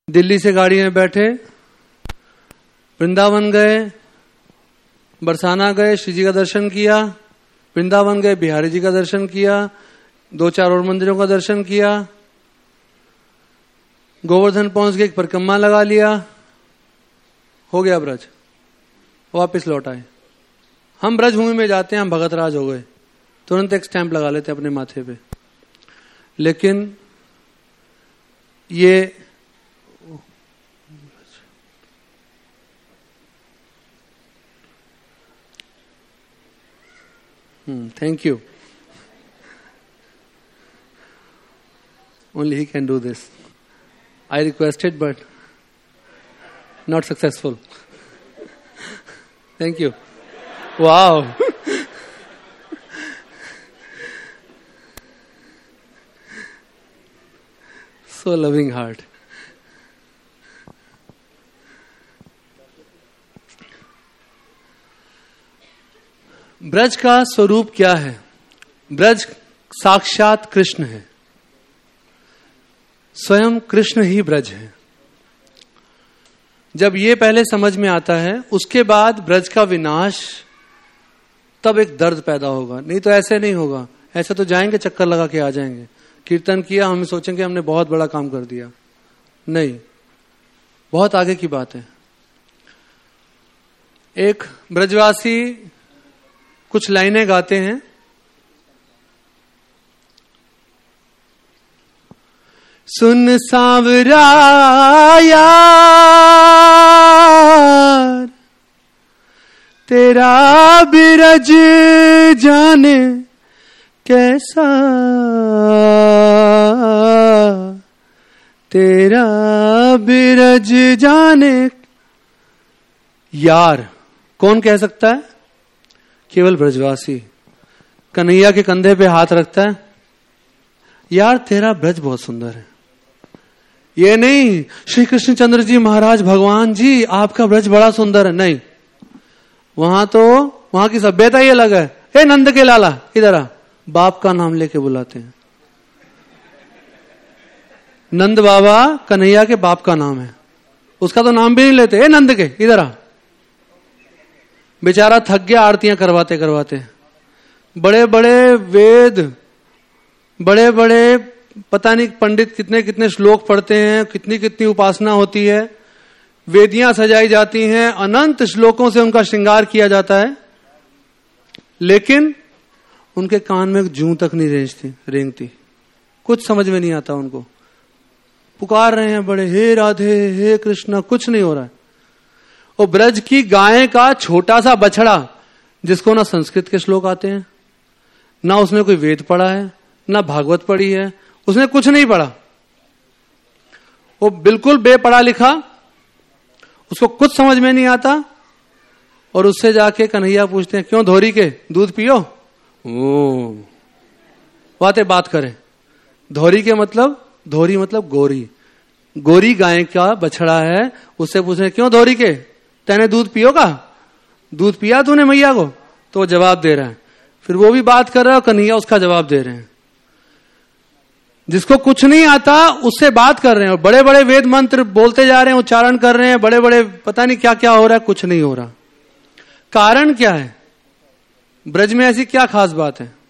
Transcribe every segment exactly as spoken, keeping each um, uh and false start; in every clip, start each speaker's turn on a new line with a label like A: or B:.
A: दिल्ली से गाड़ी में बैठे, वृंदावन गए, बरसाना गए, श्री जी का दर्शन किया, वृंदावन गए, बिहारी जी का दर्शन किया, दो चार और मंदिरों का दर्शन किया, गोवर्धन पहुंच गए, एक परिक्रमा लगा लिया, हो गया ब्रज, वापस लौट आए। हम ब्रज भूमि में जाते हैं, हम भगत राज हो गए, तुरंत एक स्टैंप लगा लेते अपने माथे पे। लेकिन ये thank you, only he can do this. I requested but not successful. Thank you. Wow. So loving heart. Braj का स्वरूप क्या है? ब्रज साक्षात कृष्ण है, स्वयं कृष्ण ही ब्रज है। जब ये पहले समझ में आता है, उसके बाद ब्रज का विनाश, तब एक दर्द पैदा होगा। नहीं तो ऐसे नहीं होगा, ऐसे तो जाएंगे चक्कर लगा के आ जाएंगे, कीर्तन किया, हम सोचेंगे हमने बहुत बड़ा काम कर दिया। नहीं, बहुत आगे की बात है। एक ब्रजवासी कुछ लाइनें गाते हैं, सुन सांवरा यार, तेरा बिरज जाने कैसा, तेरा बिरज जाने। यार कौन कह सकता है? केवल ब्रजवासी। कन्हैया के कंधे पे हाथ रखता है, यार तेरा ब्रज बहुत सुंदर है। ये नहीं श्री कृष्ण चंद्र जी महाराज भगवान जी आपका ब्रज बड़ा सुंदर है, नहीं। वहां तो वहां की सभ्यता ही अलग है। ए नंद के लाला इधर आ, बाप का नाम लेके बुलाते हैं। नंद बाबा कन्हैया के बाप का नाम है, उसका तो नाम भी नहीं लेते। ए नंद के इधर आ। बेचारा थक गया आरतियां करवाते करवाते। बड़े बड़े वेद, बड़े बड़े पता नहीं पंडित कितने कितने श्लोक पढ़ते हैं, कितनी कितनी उपासना होती है, वेदियां सजाई जाती हैं, अनंत श्लोकों से उनका श्रृंगार किया जाता है, लेकिन उनके कान में जूं तक नहीं रेंगती रेंगती कुछ समझ में नहीं आता उनको। पुकार रहे हैं बड़े, हे राधे हे कृष्णा, कुछ नहीं हो रहा है। और ब्रज की गाय का छोटा सा बछड़ा, जिसको ना संस्कृत के श्लोक आते हैं, ना उसने कोई वेद पढ़ा है, ना भागवत पढ़ी है, उसने कुछ नहीं पढ़ा, वो बिल्कुल बेपढ़ा लिखा, उसको कुछ समझ में नहीं आता। और उससे जाके कन्हैया पूछते हैं, क्यों धोरी के दूध पियो? ओ बातें बात करें। धोरी के मतलब, धोरी मतलब गोरी, गोरी गाय का बछड़ा है। उससे पूछ रहे, क्यों धोरी के, तेने दूध पियोगा? दूध पिया तूने मैया को? तो वो जवाब दे रहा है। फिर वो भी बात कर रहा है और कन्हैया उसका जवाब दे रहे हैं। जिसको कुछ नहीं आता उससे बात कर रहे हैं, और बड़े बड़े वेद मंत्र बोलते जा रहे हैं, उच्चारण कर रहे हैं, बड़े बड़े पता नहीं क्या क्या हो रहा है, कुछ नहीं हो रहा। कारण क्या है? ब्रज में ऐसी क्या खास बात है?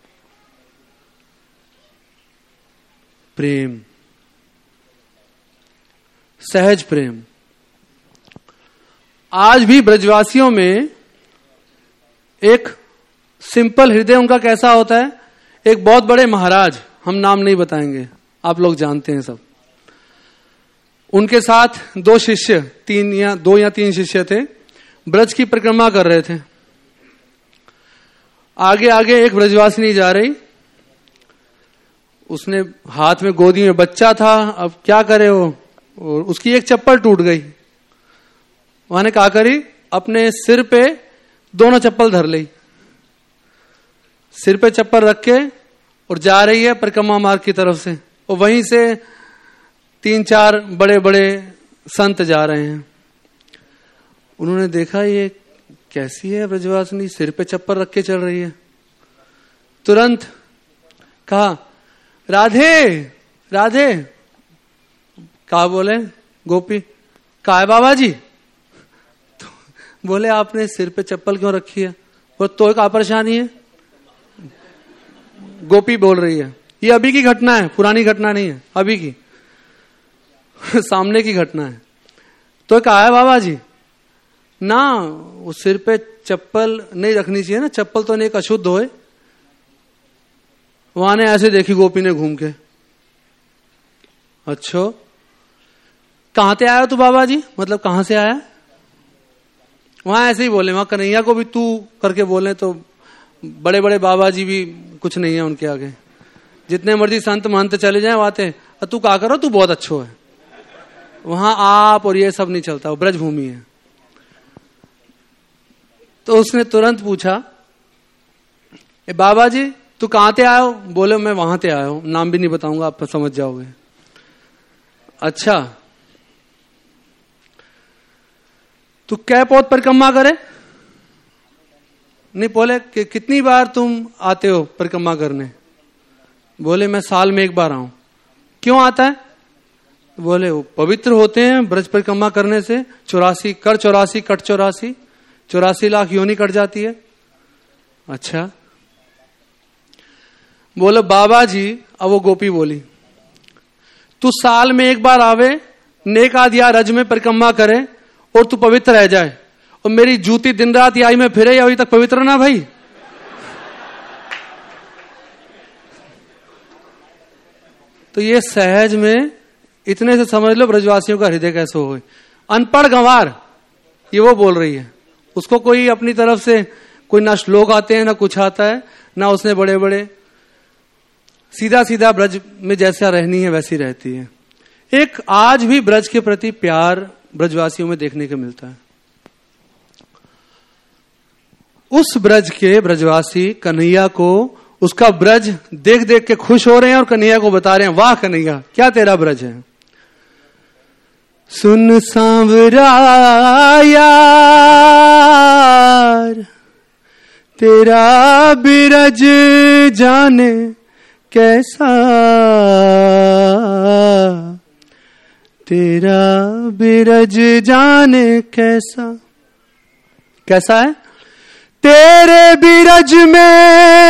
A: प्रेम, सहज प्रेम। आज भी ब्रजवासियों में एक सिंपल हृदय उनका कैसा होता है? एक बहुत बड़े महाराज, हम नाम नहीं बताएंगे, आप लोग जानते हैं सब, उनके साथ दो शिष्य, तीन या दो या तीन शिष्य थे, ब्रज की परिक्रमा कर रहे थे। आगे आगे एक ब्रजवासिनी जा रही, उसने हाथ में गोदी में बच्चा था, अब क्या करे वो, और उसकी एक चप्पल टूट गई। वहां ने क्या करी, अपने सिर पे दोनों चप्पल धर ली, सिर पे चप्पल रख के, और जा रही है परिक्रमा मार्ग की तरफ से। और वहीं से तीन चार बड़े बड़े संत जा रहे हैं। उन्होंने देखा ये कैसी है ब्रजवासिनी, सिर पे चप्पल रख के चल रही है। तुरंत कहा, राधे राधे। कहा बोले, गोपी, का है बाबा जी? तो बोले आपने सिर पे चप्पल क्यों रखी है? बोले तो क्या परेशानी है? गोपी बोल रही है, ये अभी की घटना है, पुरानी घटना नहीं है, अभी की सामने की घटना है। तो कहा है बाबा जी ना, वो सिर पे चप्पल नहीं रखनी चाहिए ना, चप्पल तो नहीं, एक अशुद्ध होए। वहां ने ऐसे देखी गोपी ने घूम के, अच्छा कहां से आया तू बाबा जी? मतलब कहां से आया? वहां ऐसे ही बोले, वहां कन्हैया को भी तू करके बोले तो बड़े बड़े बाबा जी भी कुछ नहीं है उनके आगे। जितने मर्जी संत महंत चले जाए वाते, तू क्या करो, तू बहुत अच्छो है। वहां आप और ये सब नहीं चलता, वो ब्रज भूमि है। तो उसने तुरंत पूछा, ए बाबा जी तू कहां से आयो? बोले मैं वहां से आया हूं, नाम भी नहीं बताऊंगा, आप समझ जाओगे। अच्छा तू कै पौध परिक्रमा करे? नहीं, बोले कि कितनी बार तुम आते हो परिक्रमा करने? बोले मैं साल में एक बार आऊं। क्यों आता है? बोले वो पवित्र होते हैं ब्रज परिक्रमा करने से, चौरासी कर चौरासी कट चौरासी, चौरासी लाख योनि कट जाती है। अच्छा बोले बाबा जी, अब वो गोपी बोली, तू साल में एक बार आवे, नेक आदिया रज में परिक्रमा करे और तू पवित्र रह जाए, और मेरी जूती दिन रात आई में फिरे, अभी तक पवित्र ना भाई। तो ये सहज में इतने से समझ लो ब्रजवासियों का हृदय कैसे हो। अनपढ़ गंवार ये वो बोल रही है, उसको कोई अपनी तरफ से कोई ना श्लोक आते हैं ना कुछ आता है, ना उसने बड़े बड़े, सीधा सीधा ब्रज में जैसा रहनी है वैसी रहती है। एक आज भी ब्रज के प्रति प्यार ब्रजवासियों में देखने को मिलता है। उस ब्रज के ब्रजवासी कन्हैया को, उसका ब्रज देख देख के खुश हो रहे हैं और कन्हैया को बता रहे हैं, वाह कन्हैया क्या तेरा ब्रज है। सुन सांवरा यार, तेरा बिरज जाने कैसा, तेरा बिरज जाने कैसा। कैसा है? तेरे बिरज में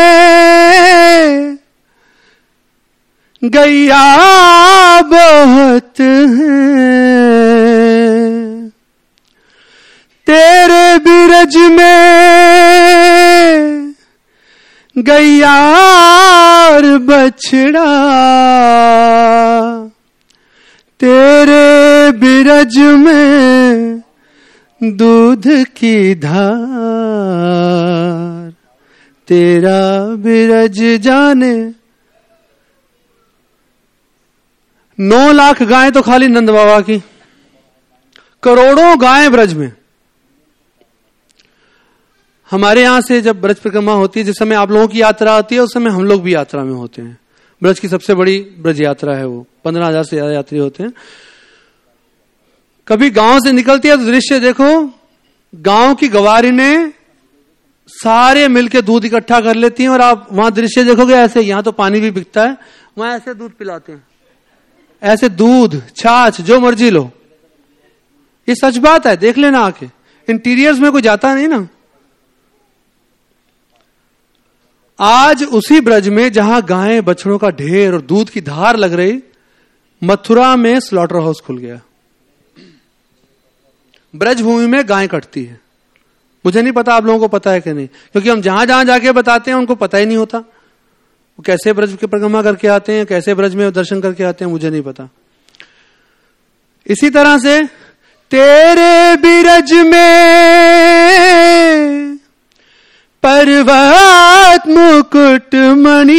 A: गैया बहुत है, तेरे बिरज में गैया और बछड़ा, तेरे बिरज में दूध की धार, तेरा बिरज जाने। नौ लाख गायें तो खाली नंद बाबा की, करोड़ों गायें ब्रज में। हमारे यहां से जब ब्रज परिक्रमा होती है, जिस समय आप लोगों की यात्रा होती है उस समय हम लोग भी यात्रा में होते हैं। ब्रज की सबसे बड़ी ब्रज यात्रा है, वो पंद्रह हजार से ज्यादा यात्री होते हैं। कभी गांव से निकलती है तो दृश्य देखो, गांव की गवारी ने सारे मिलके दूध इकट्ठा कर लेती हैं, और आप वहां दृश्य देखोगे ऐसे, यहां तो पानी भी बिकता है, वहां ऐसे दूध पिलाते हैं, ऐसे दूध छाछ जो मर्जी लो। ये सच बात है, देख लेना आके। इंटीरियर्स में कोई जाता नहीं ना। आज उसी ब्रज में जहां गायें बछड़ों का ढेर और दूध की धार लग रही, मथुरा में स्लॉटर हाउस खुल गया। ब्रज भूमि में गायें कटती है। मुझे नहीं पता आप लोगों को पता है कि नहीं, क्योंकि हम जहां जहां जाके बताते हैं उनको पता ही नहीं होता वो कैसे ब्रज की परिक्रमा करके आते हैं, कैसे ब्रज में दर्शन करके आते हैं, मुझे नहीं पता। इसी तरह से तेरे बिरज में पर्वत मुकुट मणि,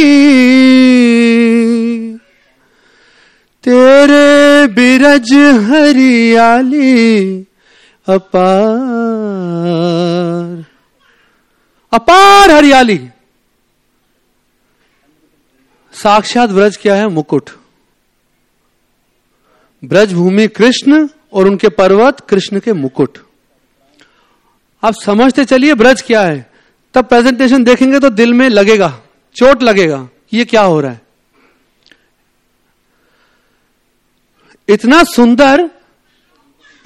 A: तेरे बिरज हरियाली अपार, अपार हरियाली। साक्षात ब्रज क्या है? मुकुट। ब्रज भूमि कृष्ण और उनके पर्वत कृष्ण के मुकुट। आप समझते चलिए ब्रज क्या है, तब प्रेजेंटेशन देखेंगे तो दिल में लगेगा, चोट लगेगा, ये क्या हो रहा है। इतना सुंदर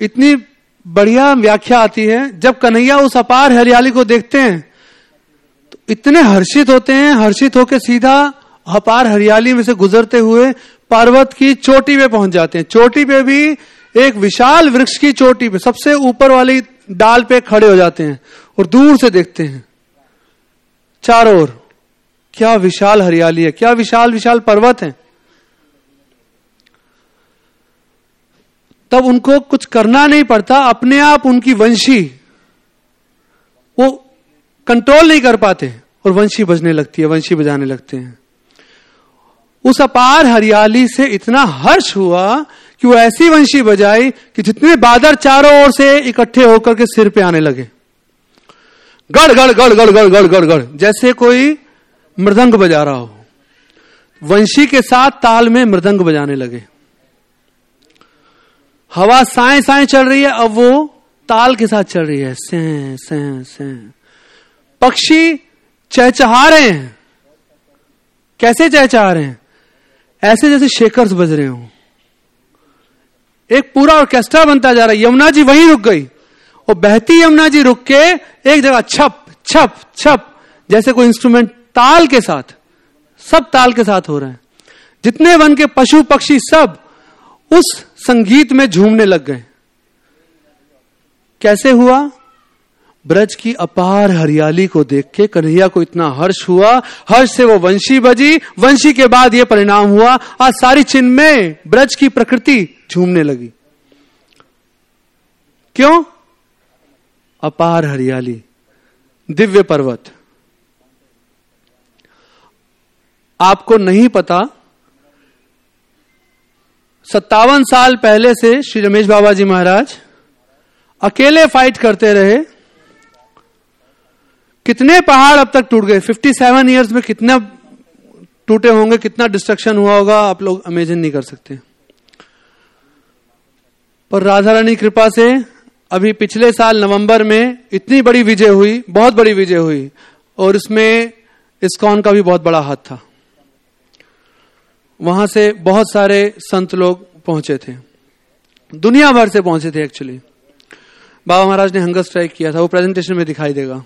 A: इतनी बढ़िया व्याख्या आती है, जब कन्हैया उस अपार हरियाली को देखते हैं तो इतने हर्षित होते हैं, हर्षित होकर सीधा अपार हरियाली में से गुजरते हुए पर्वत की चोटी पे पहुंच जाते हैं। चोटी पे भी एक विशाल वृक्ष की चोटी पे सबसे ऊपर वाली डाल पे खड़े हो जाते हैं और दूर से देखते हैं चारों ओर, क्या विशाल हरियाली है, क्या विशाल विशाल पर्वत है। तब उनको कुछ करना नहीं पड़ता, अपने आप उनकी वंशी वो कंट्रोल नहीं कर पाते और वंशी बजने लगती है, वंशी बजाने लगते हैं। उस अपार हरियाली से इतना हर्ष हुआ कि वो ऐसी वंशी बजाई कि जितने बादल चारों ओर से इकट्ठे होकर के सिर पे आने लगे। गड़ गड़ गड़ गड़ गड़ गड़ गड़ गड़, जैसे कोई मृदंग बजा रहा हो। वंशी के साथ ताल में मृदंग बजाने लगे। हवा साए साए चल रही है, अब वो ताल के साथ चल रही है, सें सें सें। पक्षी चहचहा रहे हैं। कैसे चहचहा रहे हैं? ऐसे जैसे शेकर्स बज रहे हो। एक पूरा ऑर्केस्ट्रा बनता जा रहा है। यमुना जी वहीं रुक गई और बहती यमुना जी रुक के एक जगह छप छप छप, जैसे कोई इंस्ट्रूमेंट ताल के साथ, सब ताल के साथ हो रहा है। जितने वन के पशु पक्षी सब उस संगीत में झूमने लग गए। कैसे हुआ? ब्रज की अपार हरियाली को देख के कन्हैया को इतना हर्ष हुआ, हर्ष से वो वंशी बजी, वंशी के बाद ये परिणाम हुआ, आज सारी चिन्मय ब्रज की प्रकृति झूमने लगी। क्यों? अपार हरियाली, दिव्य पर्वत। आपको नहीं पता, सत्तावन साल पहले से श्री रमेश बाबा जी महाराज अकेले फाइट करते रहे। कितने पहाड़ अब तक टूट गए? सत्तावन इयर्स में कितना टूटे होंगे, कितना डिस्ट्रक्शन हुआ होगा, आप लोग इमेजिन नहीं कर सकते। पर राधा रानी कृपा से अभी पिछले साल नवंबर में इतनी बड़ी विजय हुई, बहुत बड़ी विजय हुई, और इसमें इस्कॉन का भी बहुत बड़ा हाथ था। वहां से बहुत सारे संत लोग पहुंचे थे, दुनिया भर से पहुंचे थे। एक्चुअली बाबा महाराज ने हंगर स्ट्राइक किया था, वो प्रेजेंटेशन में दिखाई देगा।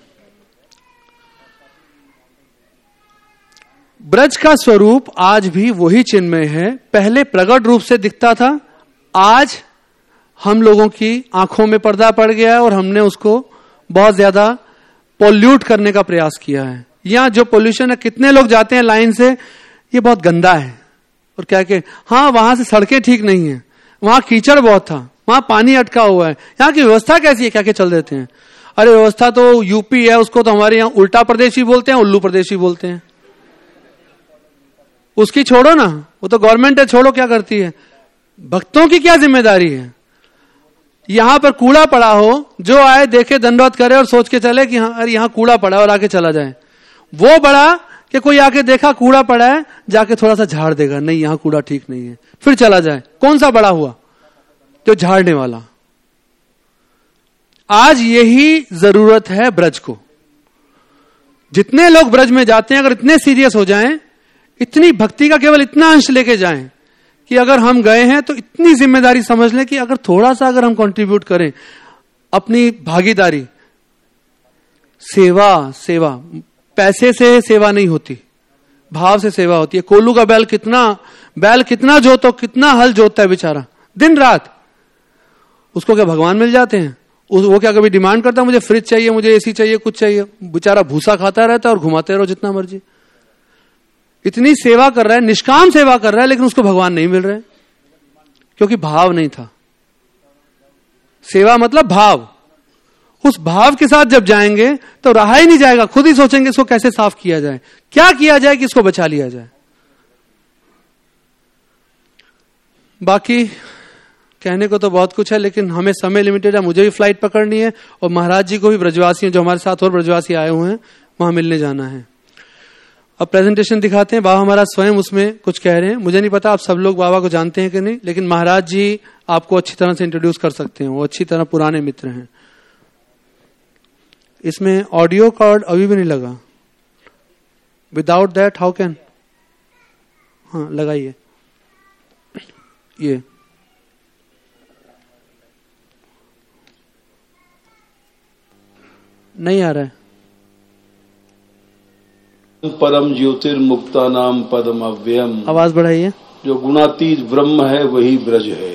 A: ब्रज का स्वरूप आज भी वही चिन्मय है। पहले प्रकट रूप से दिखता था, आज हम लोगों की आंखों में पर्दा पड़ गया है और हमने उसको बहुत ज्यादा पोल्यूट करने का प्रयास किया है। यहां जो पोल्यूशन है, कितने लोग जाते हैं लाइन से, ये बहुत गंदा है, और क्या के हाँ वहां से सड़कें ठीक नहीं है, वहां कीचड़ बहुत था, वहां पानी अटका हुआ है, यहाँ की व्यवस्था कैसी है, क्या क्या चल देते हैं। अरे व्यवस्था तो यूपी है, उसको तो हमारे यहाँ उल्टा प्रदेश ही बोलते हैं, उल्लू प्रदेश ही बोलते हैं। उसकी छोड़ो ना, वो तो गवर्नमेंट है, छोड़ो क्या करती है। भक्तों की क्या जिम्मेदारी है? यहां पर कूड़ा पड़ा हो, जो आए देखे दंडवत करे और सोच के चले कि हाँ अरे यहाँ कूड़ा पड़ा है और आके चला जाए। वो बड़ा कि कोई आके देखा कूड़ा पड़ा है, जाके थोड़ा सा झाड़ देगा, नहीं यहाँ कूड़ा ठीक नहीं है, फिर चला जाए। कौन सा बड़ा हुआ? जो झाड़ने वाला। आज यही जरूरत है ब्रज को। जितने लोग ब्रज में जाते हैं, अगर इतने सीरियस हो जाएं, इतनी भक्ति का केवल इतना अंश लेके जाएं कि अगर हम गए हैं तो इतनी जिम्मेदारी समझ लें कि अगर थोड़ा सा अगर हम कंट्रीब्यूट करें, अपनी भागीदारी, सेवा सेवा पैसे से सेवा नहीं होती, भाव से सेवा होती है। कोल्लू का बैल कितना बैल कितना जोतो, कितना हल जोतता है बेचारा दिन रात, उसको क्या भगवान मिल जाते हैं? वो क्या कभी डिमांड करता है मुझे फ्रिज चाहिए, मुझे एसी चाहिए, कुछ चाहिए? बेचारा भूसा खाता रहता है और घुमाते रहो जितना मर्जी। इतनी सेवा कर रहा है, निष्काम सेवा कर रहा है, लेकिन उसको भगवान नहीं मिल रहे, क्योंकि भाव नहीं था। सेवा मतलब भाव। उस भाव के साथ जब जाएंगे तो रहा ही नहीं जाएगा, खुद ही सोचेंगे इसको कैसे साफ किया जाए, क्या किया जाए कि इसको बचा लिया जाए। बाकी कहने को तो बहुत कुछ है, लेकिन हमें समय लिमिटेड है, मुझे भी फ्लाइट पकड़नी है और महाराज जी को भी, ब्रजवासी जो हमारे साथ और ब्रजवासी आए हुए हैं, वहां मिलने जाना है। अब प्रेजेंटेशन दिखाते हैं, बाबा महाराज स्वयं उसमें कुछ कह रहे हैं। मुझे नहीं पता आप सब लोग बाबा को जानते हैं कि नहीं, लेकिन महाराज जी आपको अच्छी तरह से इंट्रोड्यूस कर सकते हैं, वो अच्छी तरह पुराने मित्र हैं। इसमें ऑडियो कार्ड अभी भी नहीं लगा, विदाउट दैट हाउ कैन, हाँ लगाइए। ये नहीं आ रहा है।
B: परम ज्योतिर्मुक्ता नाम पदम अव्ययम,
A: आवाज बढ़ाइए।
B: जो गुणातीत ब्रह्म है वही ब्रज है।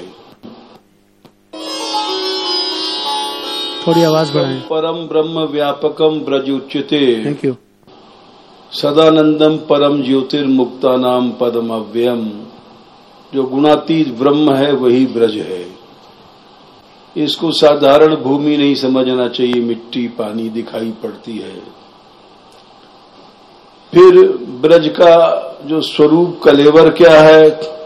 A: थोड़ी आवाज बढ़ाएं।
B: परम ब्रह्म व्यापकम ब्रज उच्यते।
A: Thank you.
B: सदानंदम परम ज्योतिर्मुक्ता नाम पदम अव्ययम, जो गुणातीत ब्रह्म है वही ब्रज है। इसको साधारण भूमि नहीं समझना चाहिए, मिट्टी पानी दिखाई पड़ती है। फिर ब्रज का जो स्वरूप कलेवर क्या है,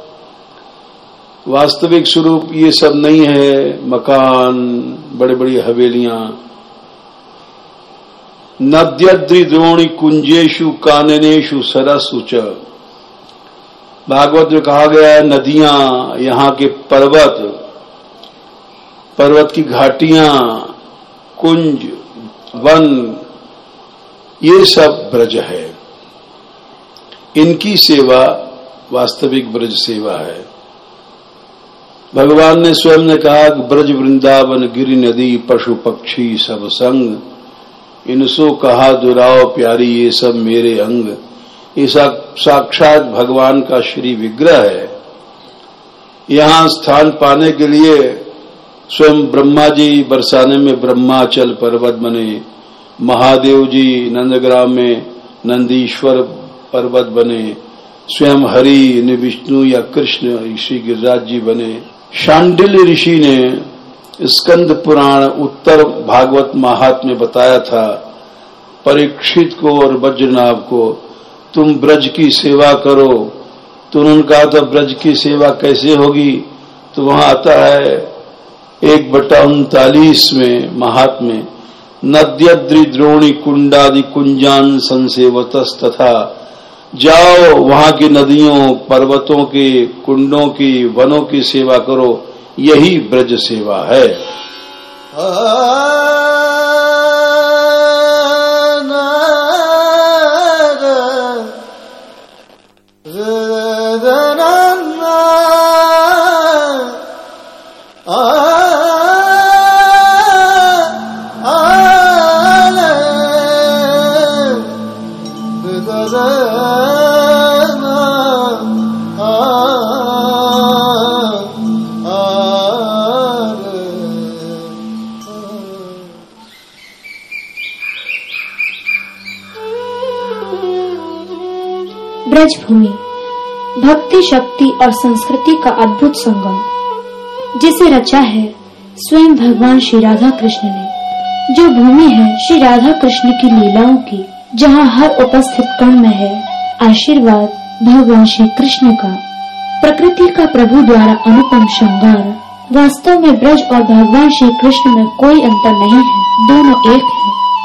B: वास्तविक स्वरूप ये सब नहीं है। मकान, बड़ी बड़ी हवेलियां, नद्यद्रिद्रोणी कुंजेशु काननेशु सरसु च। भागवत में कहा गया है नदियां, यहाँ के पर्वत, पर्वत की घाटियां, कुंज, वन, ये सब ब्रज है। इनकी सेवा वास्तविक ब्रज सेवा है। भगवान ने स्वयं ने कहा कि ब्रज वृंदावन गिरि नदी पशु पक्षी सब संग, इनसो कहा दुराव प्यारी ये सब मेरे अंग। ये साक्षात भगवान का श्री विग्रह है। यहाँ स्थान पाने के लिए स्वयं ब्रह्मा जी बरसाने में ब्रह्माचल पर्वत बने, महादेव जी नंदग्राम में नंदीश्वर पर्वत बने, स्वयं हरि ने विष्णु या कृष्ण श्री गिरिराज जी बने। शांडिल्य ऋषि ने स्कंद पुराण उत्तर भागवत महात्म्य में बताया था परीक्षित को और वज्रनाभ को, तुम ब्रज की सेवा करो। तो उन्होंने कहा था ब्रज की सेवा कैसे होगी, तो वहां आता है एक बटा उनतालीस में महात्म्य, नद्यद्रि द्रोणी कुंडादि कुंजान संसेवतस, तथा जाओ वहां की नदियों, पर्वतों के, कुंडों की, वनों की सेवा करो, यही ब्रज सेवा है।
C: ब्रज भूमि भक्ति, शक्ति और संस्कृति का अद्भुत संगम, जिसे रचा है स्वयं भगवान श्री राधा कृष्ण ने। जो भूमि है श्री राधा कृष्ण की लीलाओं की, जहाँ हर उपस्थित कण में है आशीर्वाद भगवान श्री कृष्ण का। प्रकृति का प्रभु द्वारा अनुपम श्रृंगार। वास्तव में ब्रज और भगवान श्री कृष्ण में कोई अंतर नहीं है, दोनों एक है।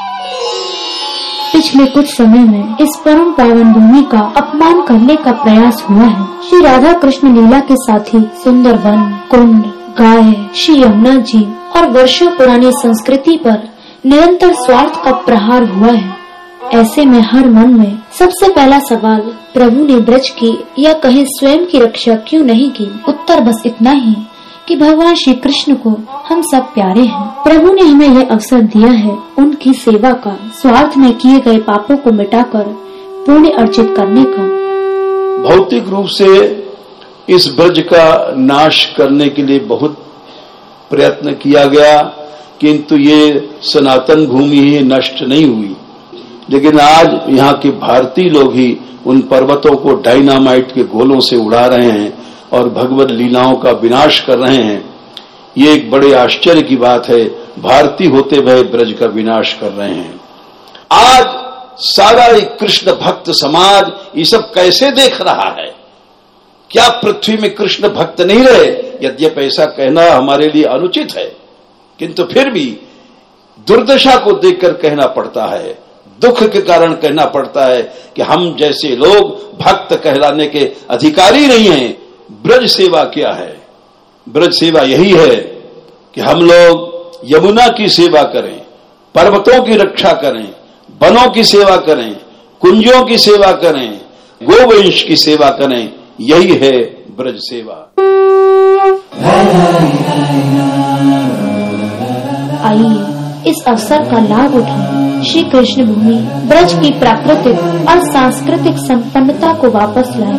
C: पिछले कुछ समय में इस परम पावन भूमि का अपमान करने का प्रयास हुआ है। श्री राधा कृष्ण लीला के साथ ही सुंदर वन, कुंड, गाय, श्री यमुना जी और वर्षों पुरानी संस्कृति पर निरंतर स्वार्थ का प्रहार हुआ है। ऐसे में हर मन में सबसे पहला सवाल, प्रभु ने ब्रज की या कहीं स्वयं की रक्षा क्यों नहीं की? उत्तर बस इतना ही कि भगवान श्री कृष्ण को हम सब प्यारे हैं। प्रभु ने हमें यह अवसर दिया है उनकी सेवा का, स्वार्थ में किए गए पापों को मिटाकर पुण्य अर्जित करने का।
B: भौतिक रूप से इस ब्रज का नाश करने के लिए बहुत प्रयत्न किया गया, किंतु ये सनातन भूमि ही नष्ट नहीं हुई। लेकिन आज यहाँ के भारतीय लोग ही उन पर्वतों को डायनामाइट के गोलों से उड़ा रहे हैं और भगवत लीलाओं का विनाश कर रहे हैं। ये एक बड़े आश्चर्य की बात है, भारतीय होते हुए ब्रज का विनाश कर रहे हैं। आज सारा एक कृष्ण भक्त समाज ये सब कैसे देख रहा है? क्या पृथ्वी में कृष्ण भक्त नहीं रहे? यद्यपि ऐसा कहना हमारे लिए अनुचित है, किंतु फिर भी दुर्दशा को देखकर कहना पड़ता है, दुख के कारण कहना पड़ता है कि हम जैसे लोग भक्त कहलाने के अधिकारी नहीं हैं। ब्रज सेवा क्या है? ब्रज सेवा यही है कि हम लोग यमुना की सेवा करें, पर्वतों की रक्षा करें, वनों की सेवा करें, कुंजों की सेवा करें, गोवंश की सेवा करें। यही है ब्रज सेवा।
C: आइए इस अवसर का लाभ उठाएं श्री कृष्ण भूमि ब्रज की प्राकृतिक और सांस्कृतिक संपन्नता को वापस लाए।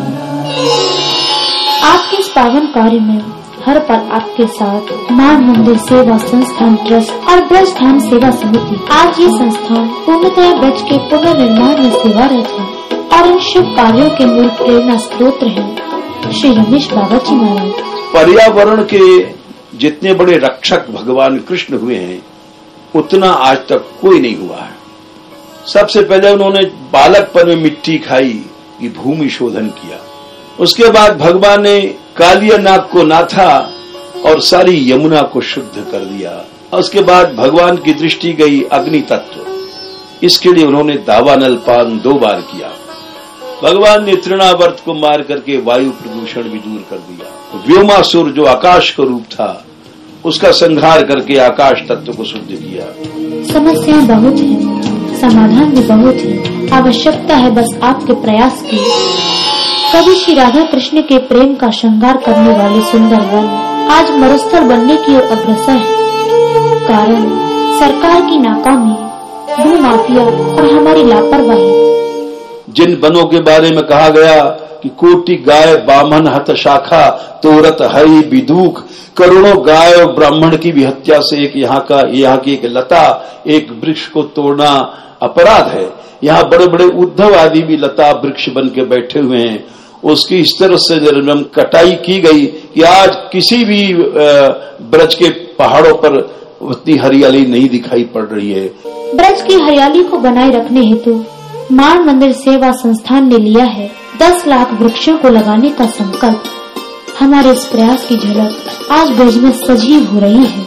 C: आपके इस पावन कार्य में हर पल आपके साथ मान मंदिर सेवा संस्थान ट्रस्ट और ब्रज धाम सेवा समिति, आज ये संस्थान पूर्णतः ब्रज के पुनर्निर्माण में सेवारत है और इन शुभ कार्यों के मूल प्रेरणा स्रोत हैं श्री रमेश बाबा जी महाराज।
B: पर्यावरण के जितने बड़े रक्षक भगवान कृष्ण हुए हैं उतना आज तक कोई नहीं हुआ है। सबसे पहले उन्होंने बालकपन में मिट्टी खाई, ये भूमि शोधन किया। उसके बाद भगवान ने कालिया नाग को नाथा और सारी यमुना को शुद्ध कर दिया। उसके बाद भगवान की दृष्टि गई अग्नि तत्व, इसके लिए उन्होंने दावानल पान दो बार किया। भगवान ने तृणावर्त को मार करके वायु प्रदूषण भी दूर कर दिया। व्योमासुर जो आकाश का रूप था उसका संहार करके आकाश तत्व को शुद्ध किया।
C: समस्याएं बहुत हैं, समाधान भी बहुत है, आवश्यकता है बस आपके प्रयास की। कभी श्री राधा कृष्ण के प्रेम का श्रृंगार करने वाले सुंदर वन आज मरुस्थल बनने की ओर अग्रसर है। कारण सरकार की नाकामी, भू माफिया और हमारी लापरवाही।
B: जिन वनों के बारे में कहा गया कि कोटि गाय बामन हत शाखा तोरत हरि विदूक, करोड़ों गाय और ब्राह्मण की भी हत्या से एक यहाँ का यहाँ की एक लता, एक वृक्ष को तोड़ना अपराध है। यहाँ बड़े बड़े उद्धव आदि भी लता वृक्ष बन के बैठे हुए हैं। उसकी इस तरह से कटाई की गई कि आज किसी भी ब्रज के पहाड़ों पर उतनी हरियाली नहीं दिखाई पड़ रही है।
C: ब्रज की हरियाली को बनाए रखने हेतु मान मंदिर सेवा संस्थान ने लिया है दस लाख वृक्षों को लगाने का संकल्प। हमारे इस प्रयास की झलक आज ब्रज में सजीव हो रही है।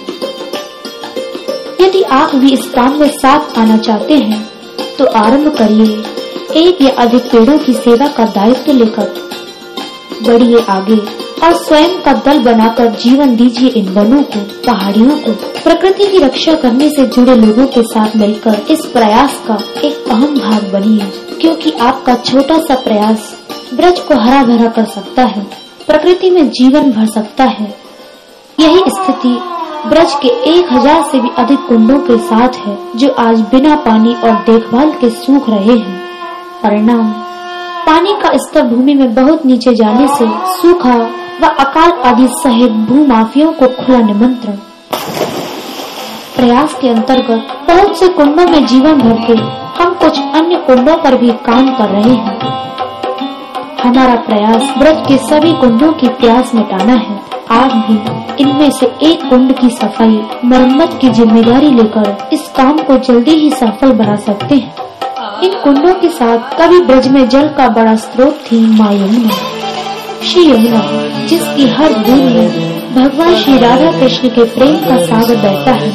C: यदि आप भी इस काम में साथ आना चाहते हैं तो आरंभ करिए। एक या अधिक पेड़ों की सेवा का दायित्व लेकर बढ़िए आगे और स्वयं का दल बनाकर जीवन दीजिए इन वनों को, पहाड़ियों को। प्रकृति की रक्षा करने से जुड़े लोगों के साथ मिलकर इस प्रयास का एक अहम भाग बनिए, क्योंकि आपका छोटा सा प्रयास ब्रज को हरा भरा कर सकता है, प्रकृति में जीवन भर सकता है। यही स्थिति ब्रज के एक हजार से भी अधिक कुंडों के साथ है जो आज बिना पानी और देखभाल के सूख रहे हैं। परिणाम, पानी का स्तर भूमि में बहुत नीचे जाने से सूखा व अकाल आदि सहित भू माफियों को खुला निमंत्रण। प्रयास के अंतर्गत बहुत से कुंडों में जीवन भर के हम कुछ अन्य कुंडों पर भी काम कर रहे हैं। हमारा प्रयास ब्रज के सभी कुंडों की प्यास मिटाना है। आप भी इनमें से एक कुंड की सफाई मरम्मत की जिम्मेदारी लेकर इस काम को जल्दी ही सफल बना सकते हैं। इन कुंडों के साथ कभी ब्रज में जल का बड़ा स्रोत थी माँ यमुना, श्री यमुना, जिसकी हर बूंद में भगवान श्री राधा कृष्ण के प्रेम का सागर बहता है।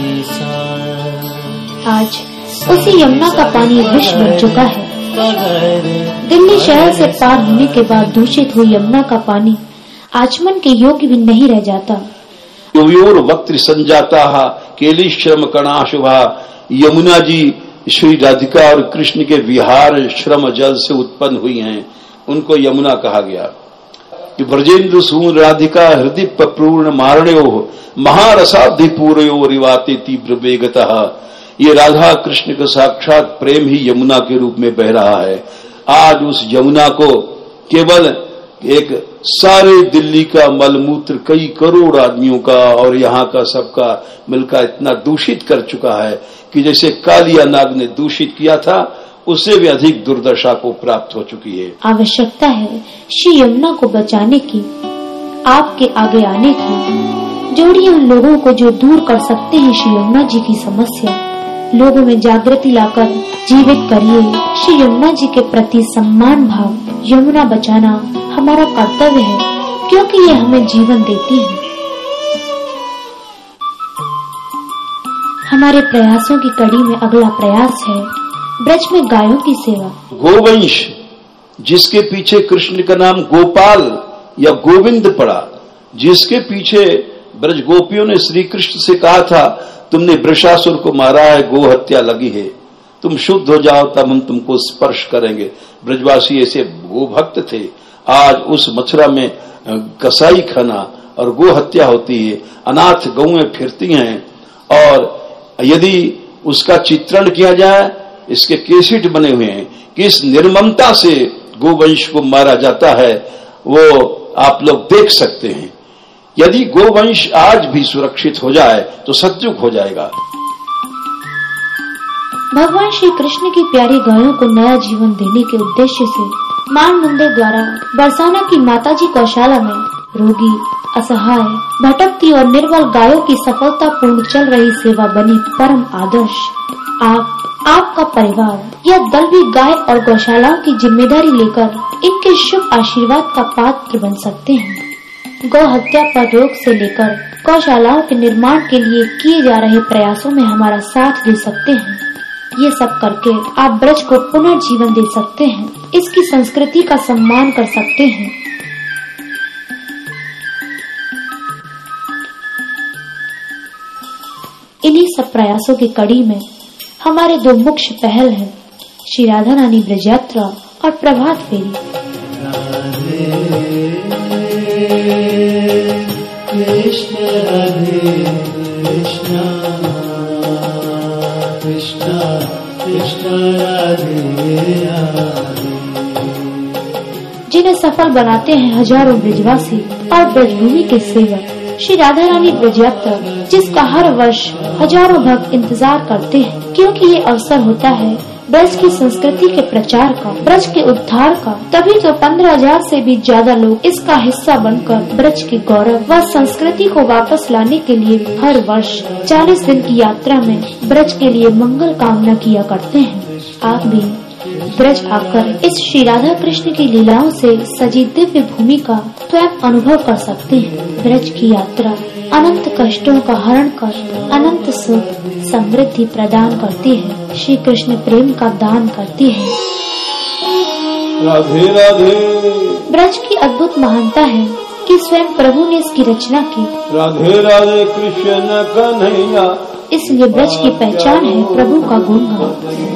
C: आज उसी यमुना का पानी विष बन चुका है। दिल्ली शहर से पार होने के बाद दूषित हुई यमुना का पानी आचमन के योग्य भी नहीं रह जाता।
B: योर वक्त संजाता केली श्रम कणा शुभा। यमुना जी श्री राधिका और कृष्ण के विहार श्रम जल से उत्पन्न हुई हैं, उनको यमुना कहा गया। ब्रजेंद्र सून राधिका हृदय पूर्ण मारणयो महारसाधि पूर्यो रिवाते तीव्र वेगतः। ये राधा कृष्ण का साक्षात प्रेम ही यमुना के रूप में बह रहा है। आज उस यमुना को केवल एक सारे दिल्ली का मलमूत्र कई करोड़ आदमियों का और यहाँ का सबका मिलकर इतना दूषित कर चुका है कि जैसे कालिया नाग ने दूषित किया था उससे भी अधिक दुर्दशा को प्राप्त हो चुकी है।
C: आवश्यकता है श्री यमुना को बचाने की, आपके आगे आने की। जोड़िए उन लोगों को जो दूर कर सकते हैं श्री यमुना जी की समस्या। लोगों में जागृति लाकर जीवित करिए श्री यमुना जी के प्रति सम्मान भाव। यमुना बचाना हमारा कर्तव्य है, क्योंकि ये हमें जीवन देती है। हमारे प्रयासों की कड़ी में अगला प्रयास है ब्रज में गायों की सेवा।
B: गोवंश, जिसके पीछे कृष्ण का नाम गोपाल या गोविंद पड़ा, जिसके पीछे ब्रज गोपियों ने श्री कृष्ण से कहा था तुमने वृषासुर को मारा है, गो हत्या लगी है, तुम शुद्ध हो जाओ तब हम तुमको स्पर्श करेंगे। ब्रजवासी ऐसे गो भक्त थे। आज उस मथुरा में कसाई खाना और गो हत्या होती है, अनाथ गौएं फिरती हैं और यदि उसका चित्रण किया जाए। इसके केसेट बने हुए हैं कि इस निर्ममता से गोवंश को मारा जाता है, वो आप लोग देख सकते हैं। यदि गोवंश आज भी सुरक्षित हो जाए तो सतयुग हो जाएगा।
C: भगवान श्री कृष्ण की प्यारी गायों को नया जीवन देने के उद्देश्य से मान मंदिर द्वारा बरसाना की माताजी गौशाला में रोगी, असहाय, भटकती और निर्बल गायों की सफलता पूर्ण चल रही सेवा बनी परम आदर्श। आप, आपका परिवार यह दल भी गाय और गौशालाओं की जिम्मेदारी लेकर इनके शुभ आशीर्वाद का पात्र बन सकते हैं। गौ हत्या पर रोक से लेकर गौशालाओं के निर्माण के लिए किए जा रहे प्रयासों में हमारा साथ दे सकते हैं। ये सब करके आप ब्रज को पुनर्जीवन दे सकते हैं, इसकी संस्कृति का सम्मान कर सकते हैं। इन्हीं सब प्रयासों की कड़ी में हमारे दो मुख्य पहल हैं, श्री राधा रानी ब्रज यात्रा और प्रभात फेरी।
D: कृष्ण राधे कृष्ण कृष्ण कृष्ण राधे राधे।
C: जिन्हें सफल बनाते हैं हजारों ब्रजवासी और ब्रजभूमि के सेवक। श्री राधा रानी ब्रज यात्रा जिसका हर वर्ष हजारों भक्त इंतजार करते हैं, क्योंकि ये अवसर होता है ब्रज की संस्कृति के प्रचार का, ब्रज के उद्धार का। तभी तो पंद्रह हजार से भी ज्यादा लोग इसका हिस्सा बनकर ब्रज के गौरव व संस्कृति को वापस लाने के लिए हर वर्ष चालीस दिन की यात्रा में ब्रज के लिए मंगल कामना किया करते हैं। आप भी ब्रज आकर इस श्री राधा कृष्ण की लीलाओं से सजी दिव्य भूमि का स्वयं अनुभव कर सकते हैं। ब्रज की यात्रा अनंत कष्टों का हरण कर अनंत सुख समृद्धि प्रदान करती है, श्री कृष्ण प्रेम का दान करती है।
D: राधे राधे।
C: ब्रज की अद्भुत महानता है कि स्वयं प्रभु ने इसकी रचना की।
D: राधे राधे कृष्ण कन्हैया।
C: इसलिए ब्रज की पहचान है प्रभु का गुणगान।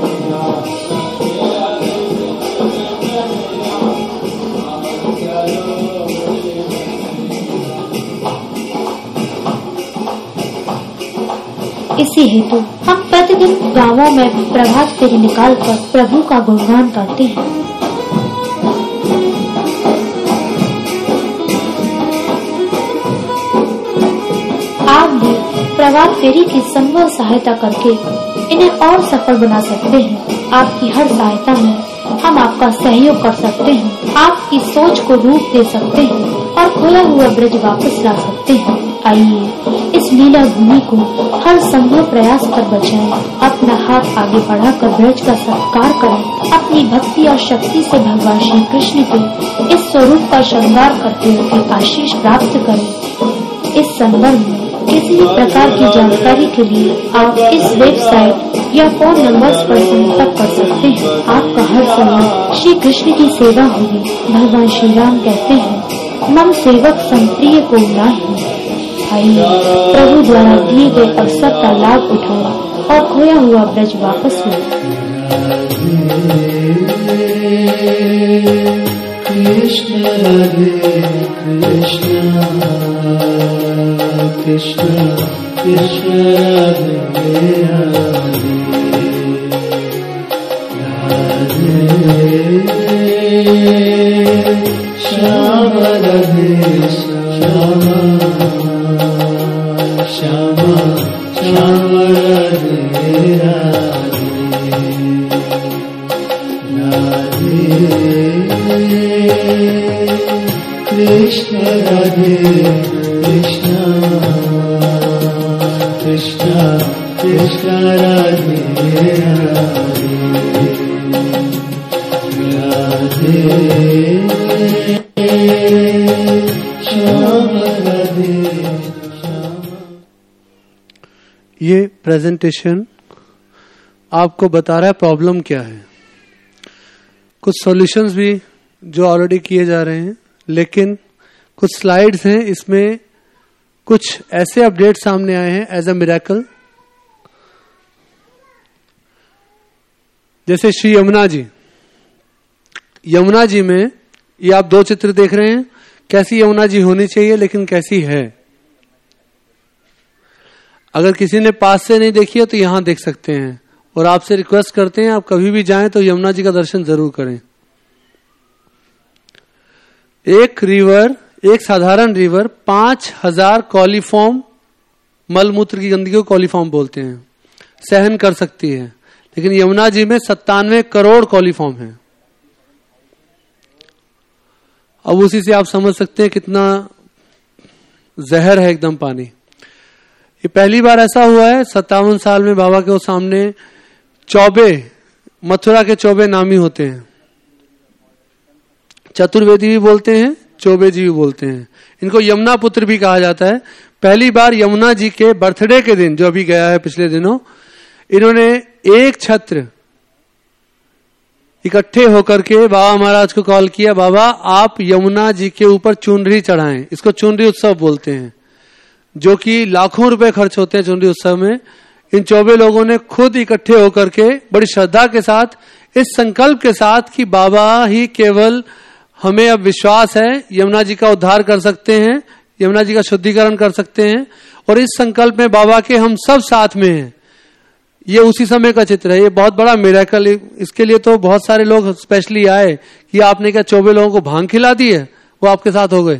C: इसी हेतु हम प्रतिदिन गांवों में प्रभात फेरी निकालकर प्रभु का गुणगान करते हैं। आप भी प्रभात फेरी की संभव सहायता करके इन्हें और सफल बना सकते हैं। आपकी हर सहायता में हम आपका सहयोग कर सकते हैं, आपकी सोच को रूप दे सकते हैं और खोया हुआ ब्रज वापस ला सकते हैं। आइए इस लीला भूमि को हर संभव प्रयास कर बचाएं, अपना हाथ आगे बढ़ाकर ब्रज का सत्कार करें, अपनी भक्ति और शक्ति से भगवान श्री कृष्ण के इस स्वरूप का श्रृंगार करके उनके आशीष प्राप्त करें। इस संदर्भ में किसी भी प्रकार की जानकारी के लिए आप इस वेबसाइट या फोन नंबर्स पर संपर्क कर सकते हैं। आपका हर समय श्री कृष्ण की सेवा होगी। भगवान श्री राम कहते हैं, मम सेवक संप्रिय को नाही। आइए प्रभु द्वारा दिए गए अवसर का लाभ उठाएं और खोया हुआ ब्रज वापस लाएं।
D: कृष्ण राधे कृष्ण कृष्ण कृष्ण राधे राधे श्याम राधे श्याम श्याम श्याम राधे राधे कृष्ण राधे कृष्ण कृष्ण कृष्ण राधे राधे श्याम राधे श्याम।
A: ये प्रेजेंटेशन आपको बता रहा है प्रॉब्लम क्या है। कुछ सॉल्यूशंस भी जो ऑलरेडी किए जा रहे हैं, लेकिन कुछ स्लाइड्स हैं, इसमें कुछ ऐसे अपडेट सामने आए हैं एज अ मिरेकल। जैसे श्री यमुना जी, यमुना जी में ये आप दो चित्र देख रहे हैं, कैसी यमुना जी होनी चाहिए लेकिन कैसी है। अगर किसी ने पास से नहीं देखी है तो यहां देख सकते हैं, और आपसे रिक्वेस्ट करते हैं आप कभी भी जाएं तो यमुना जी का दर्शन जरूर करें। एक रिवर, एक साधारण रिवर पांच हजार कॉलीफॉर्म, मलमूत्र की गंदगी को कॉलीफॉर्म बोलते हैं, सहन कर सकती है, लेकिन यमुना जी में सत्तानवे करोड़ कॉलीफॉर्म है। अब उसी से आप समझ सकते हैं कितना जहर है एकदम पानी। ये पहली बार ऐसा हुआ है सत्तावन साल में बाबा के सामने चौबे, मथुरा के चौबे नामी होते हैं, चतुर्वेदी भी बोलते हैं, चौबे जी भी बोलते हैं, इनको यमुना पुत्र भी कहा जाता है। पहली बार यमुना जी के बर्थडे के दिन, जो अभी गया है पिछले दिनों, इन्होंने एक छत्र इकट्ठे होकर के बाबा महाराज को कॉल किया, बाबा आप यमुना जी के ऊपर चुनरी चढ़ाएं। इसको चुनरी उत्सव बोलते हैं, जो कि लाखों रुपए खर्च होते हैं चुनरी उत्सव में। इन चौबे लोगों ने खुद इकट्ठे होकर के बड़ी श्रद्धा के साथ, इस संकल्प के साथ कि बाबा ही केवल, हमें अब विश्वास है यमुना जी का उद्धार कर सकते हैं, यमुना जी का शुद्धिकरण कर सकते हैं, और इस संकल्प में बाबा के हम सब साथ में हैं। ये उसी समय का चित्र है, ये बहुत बड़ा मिरेकल। इसके लिए तो बहुत सारे लोग स्पेशली आए कि आपने क्या चौबे लोगों को भांग खिला दी है, वो आपके साथ हो गए।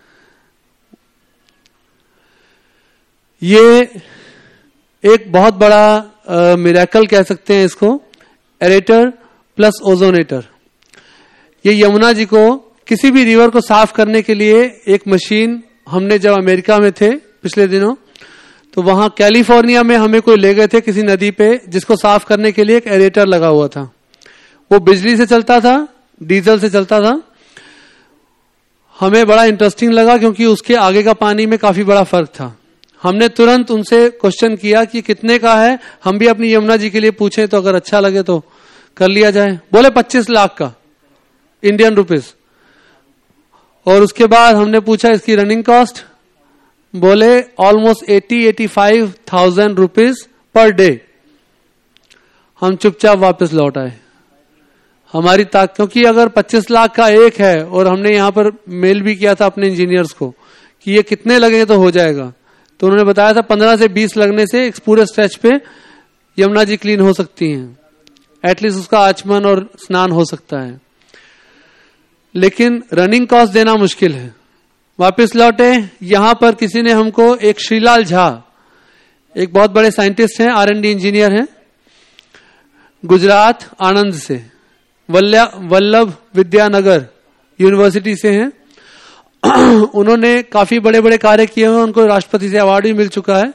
A: ये एक बहुत बड़ा मिरेकल कह सकते हैं इसको, एरेटर प्लस ओजोनेटर। ये यमुना जी को, किसी भी रिवर को साफ करने के लिए एक मशीन, हमने जब अमेरिका में थे पिछले दिनों, तो वहां कैलिफोर्निया में हमें कोई ले गए थे किसी नदी पे, जिसको साफ करने के लिए एक एरेटर लगा हुआ था। वो बिजली से चलता था, डीजल से चलता था। हमें बड़ा इंटरेस्टिंग लगा क्योंकि उसके आगे का पानी में काफी बड़ा फर्क था। हमने तुरंत उनसे क्वेश्चन किया कि कितने का है, हम भी अपनी यमुना जी के लिए पूछे, तो अगर अच्छा लगे तो कर लिया जाए। बोले पच्चीस लाख का इंडियन रुपीस। और उसके बाद हमने पूछा इसकी रनिंग कॉस्ट, बोले almost eighty eighty five thousand rupees per day. हम चुपचाप वापस लौट आए। हमारी ताक, क्योंकि अगर पच्चीस लाख का एक है, और हमने यहां पर मेल भी किया था अपने इंजीनियर्स को कि ये कितने लगेंगे तो हो जाएगा, तो उन्होंने बताया था पंद्रह से बीस लगने से इस पूरे स्ट्रेच पे यमुना जी क्लीन हो सकती हैं, एटलीस्ट उसका आचमन और स्नान हो सकता है। लेकिन रनिंग कॉस्ट देना मुश्किल है। वापस लौटे, यहां पर किसी ने हमको, एक श्रीलाल झा, एक बहुत बड़े साइंटिस्ट हैं, आर एंड डी इंजीनियर हैं, गुजरात आणंद से, वल्लभ विद्यानगर यूनिवर्सिटी से हैं। उन्होंने काफी बड़े बड़े कार्य किए हुए, उनको राष्ट्रपति से अवार्ड भी मिल चुका है।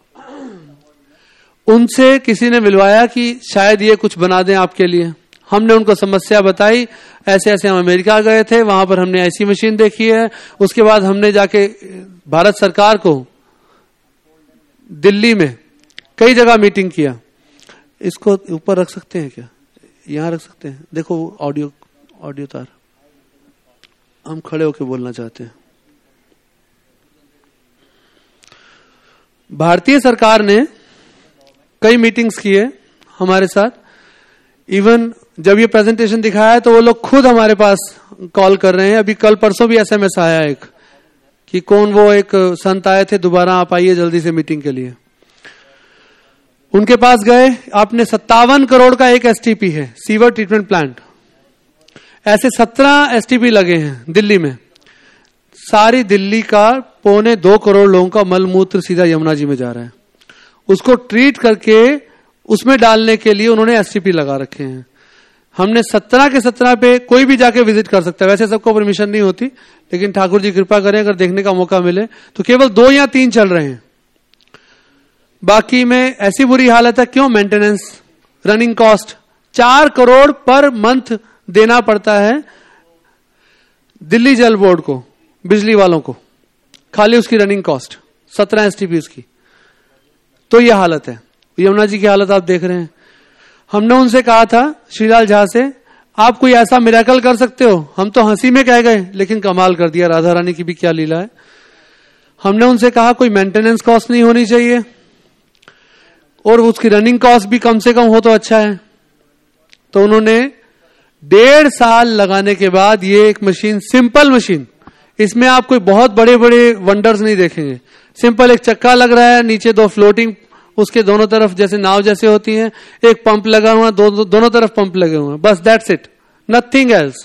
A: उनसे किसी ने मिलवाया कि शायद ये कुछ बना दें आपके लिए। हमने उनको समस्या बताई, ऐसे ऐसे हम अमेरिका गए थे, वहां पर हमने ऐसी मशीन देखी है। उसके बाद हमने जाके भारत सरकार को, दिल्ली में कई जगह मीटिंग किया। इसको ऊपर रख सकते हैं क्या, यहां रख सकते हैं? देखो ऑडियो ऑडियो तार, हम खड़े होकर बोलना चाहते हैं। भारतीय सरकार ने कई मीटिंग्स की है हमारे साथ। इवन जब ये प्रेजेंटेशन दिखाया है तो वो लोग खुद हमारे पास कॉल कर रहे हैं। अभी कल परसों भी एसएमएस आया एक कि कौन वो एक संत आए थे, दोबारा आप आइए जल्दी से मीटिंग के लिए। उनके पास गए, आपने सत्तावन करोड़ का एक एसटीपी है, सीवर ट्रीटमेंट प्लांट। ऐसे सत्रह एसटीपी लगे हैं दिल्ली में। सारी दिल्ली का पौने दो करोड़ लोगों का मलमूत्र सीधा यमुना जी में जा रहा है। उसको ट्रीट करके उसमें डालने के लिए उन्होंने एसटीपी लगा रखे हैं। हमने सत्रह के सत्रह पे कोई भी जाके विजिट कर सकता है। वैसे सबको परमिशन नहीं होती, लेकिन ठाकुर जी कृपा करें अगर देखने का मौका मिले तो केवल दो या तीन चल रहे हैं। बाकी में ऐसी बुरी हालत है। क्यों? मेंटेनेंस, रनिंग कॉस्ट चार करोड़ पर मंथ देना पड़ता है दिल्ली जल बोर्ड को, बिजली वालों को, खाली उसकी रनिंग कॉस्ट सत्रह एसटीपी उसकी। तो यह हालत है। यमुना जी की हालत आप देख रहे हैं। हमने उनसे कहा था, श्रीलाल झा से, आप कोई ऐसा मिरेकल कर सकते हो? हम तो हंसी में कह गए, लेकिन कमाल कर दिया। राधा रानी की भी क्या लीला है। हमने उनसे कहा कोई मेंटेनेंस कॉस्ट नहीं होनी चाहिए और उसकी रनिंग कॉस्ट भी कम से कम हो तो अच्छा है। तो उन्होंने डेढ़ साल लगाने के बाद ये एक मशीन, सिंपल मशीन, इसमें आप कोई बहुत बड़े बड़े वंडर्स नहीं देखेंगे, सिंपल एक चक्का लग रहा है, नीचे दो फ्लोटिंग उसके दोनों तरफ जैसे नाव जैसे होती हैं, एक पंप लगा हुआ, दो, दो, दोनों तरफ पंप लगे हुए हैं, बस दैट्स इट, नथिंग एल्स।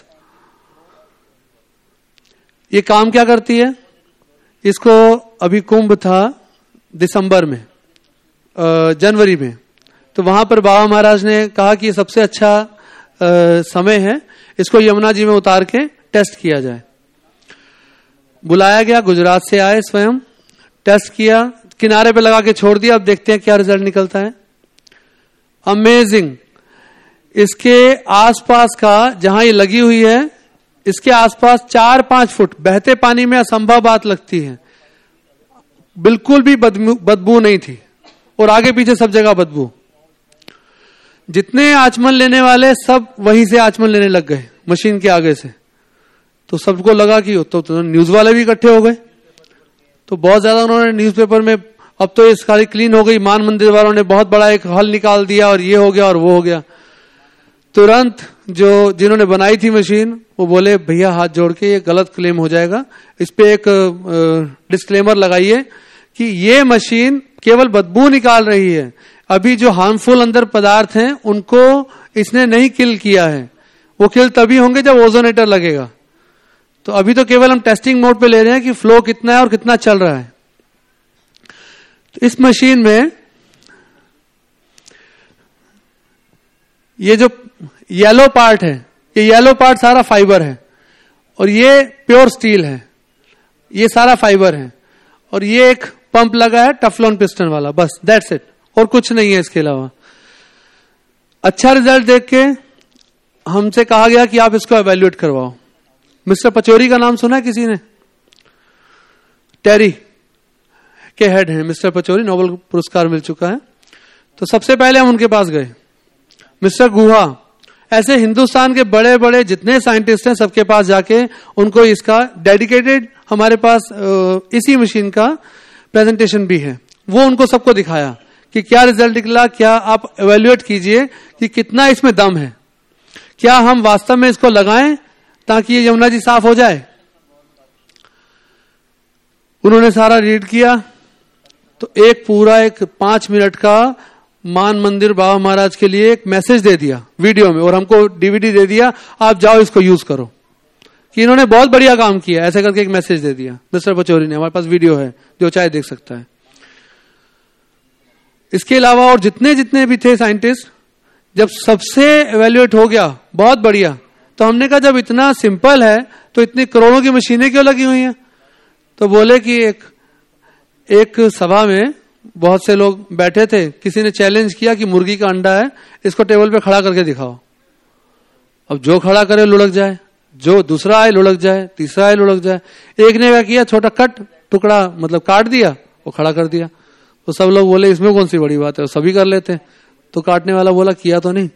A: ये काम क्या करती है? इसको अभी कुंभ था दिसंबर में, जनवरी में, तो वहां पर बाबा महाराज ने कहा कि ये सबसे अच्छा आ, समय है, इसको यमुना जी में उतार के टेस्ट किया जाए। बुलाया गया, गुजरात से आए स्वयं, टेस्ट किया, किनारे पे लगा के छोड़ दिया। अब देखते हैं क्या रिजल्ट निकलता है। अमेजिंग। इसके आसपास का जहां ये लगी हुई है, इसके आसपास चार पांच फुट बहते पानी में असंभव बात लगती है, बिल्कुल भी बदबू बदबू नहीं थी, और आगे पीछे सब जगह बदबू। जितने आचमन लेने वाले सब वहीं से आचमन लेने लग गए मशीन के आगे से, तो सबको लगा कि तो, तो न्यूज वाले भी इकट्ठे हो गए, तो बहुत ज्यादा उन्होंने न्यूज़पेपर में, अब तो इस खाली क्लीन हो गई, मान मंदिर वालों ने बहुत बड़ा एक हल निकाल दिया और ये हो गया और वो हो गया। तुरंत जो जिन्होंने बनाई थी मशीन वो बोले भैया हाथ जोड़ के ये गलत क्लेम हो जाएगा, इस पे एक डिस्क्लेमर लगाइए कि ये मशीन केवल बदबू निकाल रही है, अभी जो हार्मफुल अंदर पदार्थ हैं उनको इसने नहीं किल किया है, वो किल तभी होंगे जब ओजोनेटर लगेगा। तो अभी तो केवल हम टेस्टिंग मोड पे ले रहे हैं कि फ्लो कितना है और कितना चल रहा है। तो इस मशीन में ये जो येलो पार्ट है, ये येलो पार्ट सारा फाइबर है, और ये प्योर स्टील है, ये सारा फाइबर है, और ये एक पंप लगा है टफलॉन पिस्टन वाला, बस दैट्स इट, और कुछ नहीं है इसके अलावा। अच्छा रिजल्ट देख के हमसे कहा गया कि आप इसको एवेल्युएट करवाओ। मिस्टर पचौरी का नाम सुना है किसी ने? टेरी के हेड हैं मिस्टर पचौरी, नोबेल पुरस्कार मिल चुका है। तो सबसे पहले हम उनके पास गए। मिस्टर गुहा, ऐसे हिंदुस्तान के बड़े बड़े जितने साइंटिस्ट हैं सबके पास जाके उनको इसका डेडिकेटेड, हमारे पास इसी मशीन का प्रेजेंटेशन भी है, वो उनको सबको दिखाया कि क्या रिजल्ट निकला, क्या आप एवेल्युएट कीजिए कि कितना इसमें दम है, क्या हम वास्तव में इसको लगाएं ताकि ये यमुना जी साफ हो जाए। उन्होंने सारा रीड किया, तो एक पूरा एक पांच मिनट का मान मंदिर बाबा महाराज के लिए एक मैसेज दे दिया वीडियो में, और हमको डीवीडी दे दिया, आप जाओ इसको यूज करो, कि इन्होंने बहुत बढ़िया काम किया, ऐसे करके एक मैसेज दे दिया मिस्टर पचौरी ने। हमारे पास वीडियो है, जो चाहे देख सकता है। इसके अलावा और जितने जितने भी थे साइंटिस्ट, जब सबसे एवेल्युएट हो गया बहुत बढ़िया, तो हमने कहा जब इतना सिंपल है तो इतनी करोड़ों की मशीनें क्यों लगी हुई हैं? तो बोले कि एक एक सभा में बहुत से लोग बैठे थे, किसी ने चैलेंज किया कि मुर्गी का अंडा है, इसको टेबल पे खड़ा करके दिखाओ। अब जो खड़ा करे लुढ़क जाए, जो दूसरा आए लुढ़क जाए, तीसरा आए लुढ़क जाए। एक ने क्या किया, छोटा कट टुकड़ा मतलब काट दिया, वो खड़ा कर दिया। तो सब लोग बोले इसमें कौन सी बड़ी बात है, सभी कर लेते। तो काटने वाला बोला किया तो नहीं।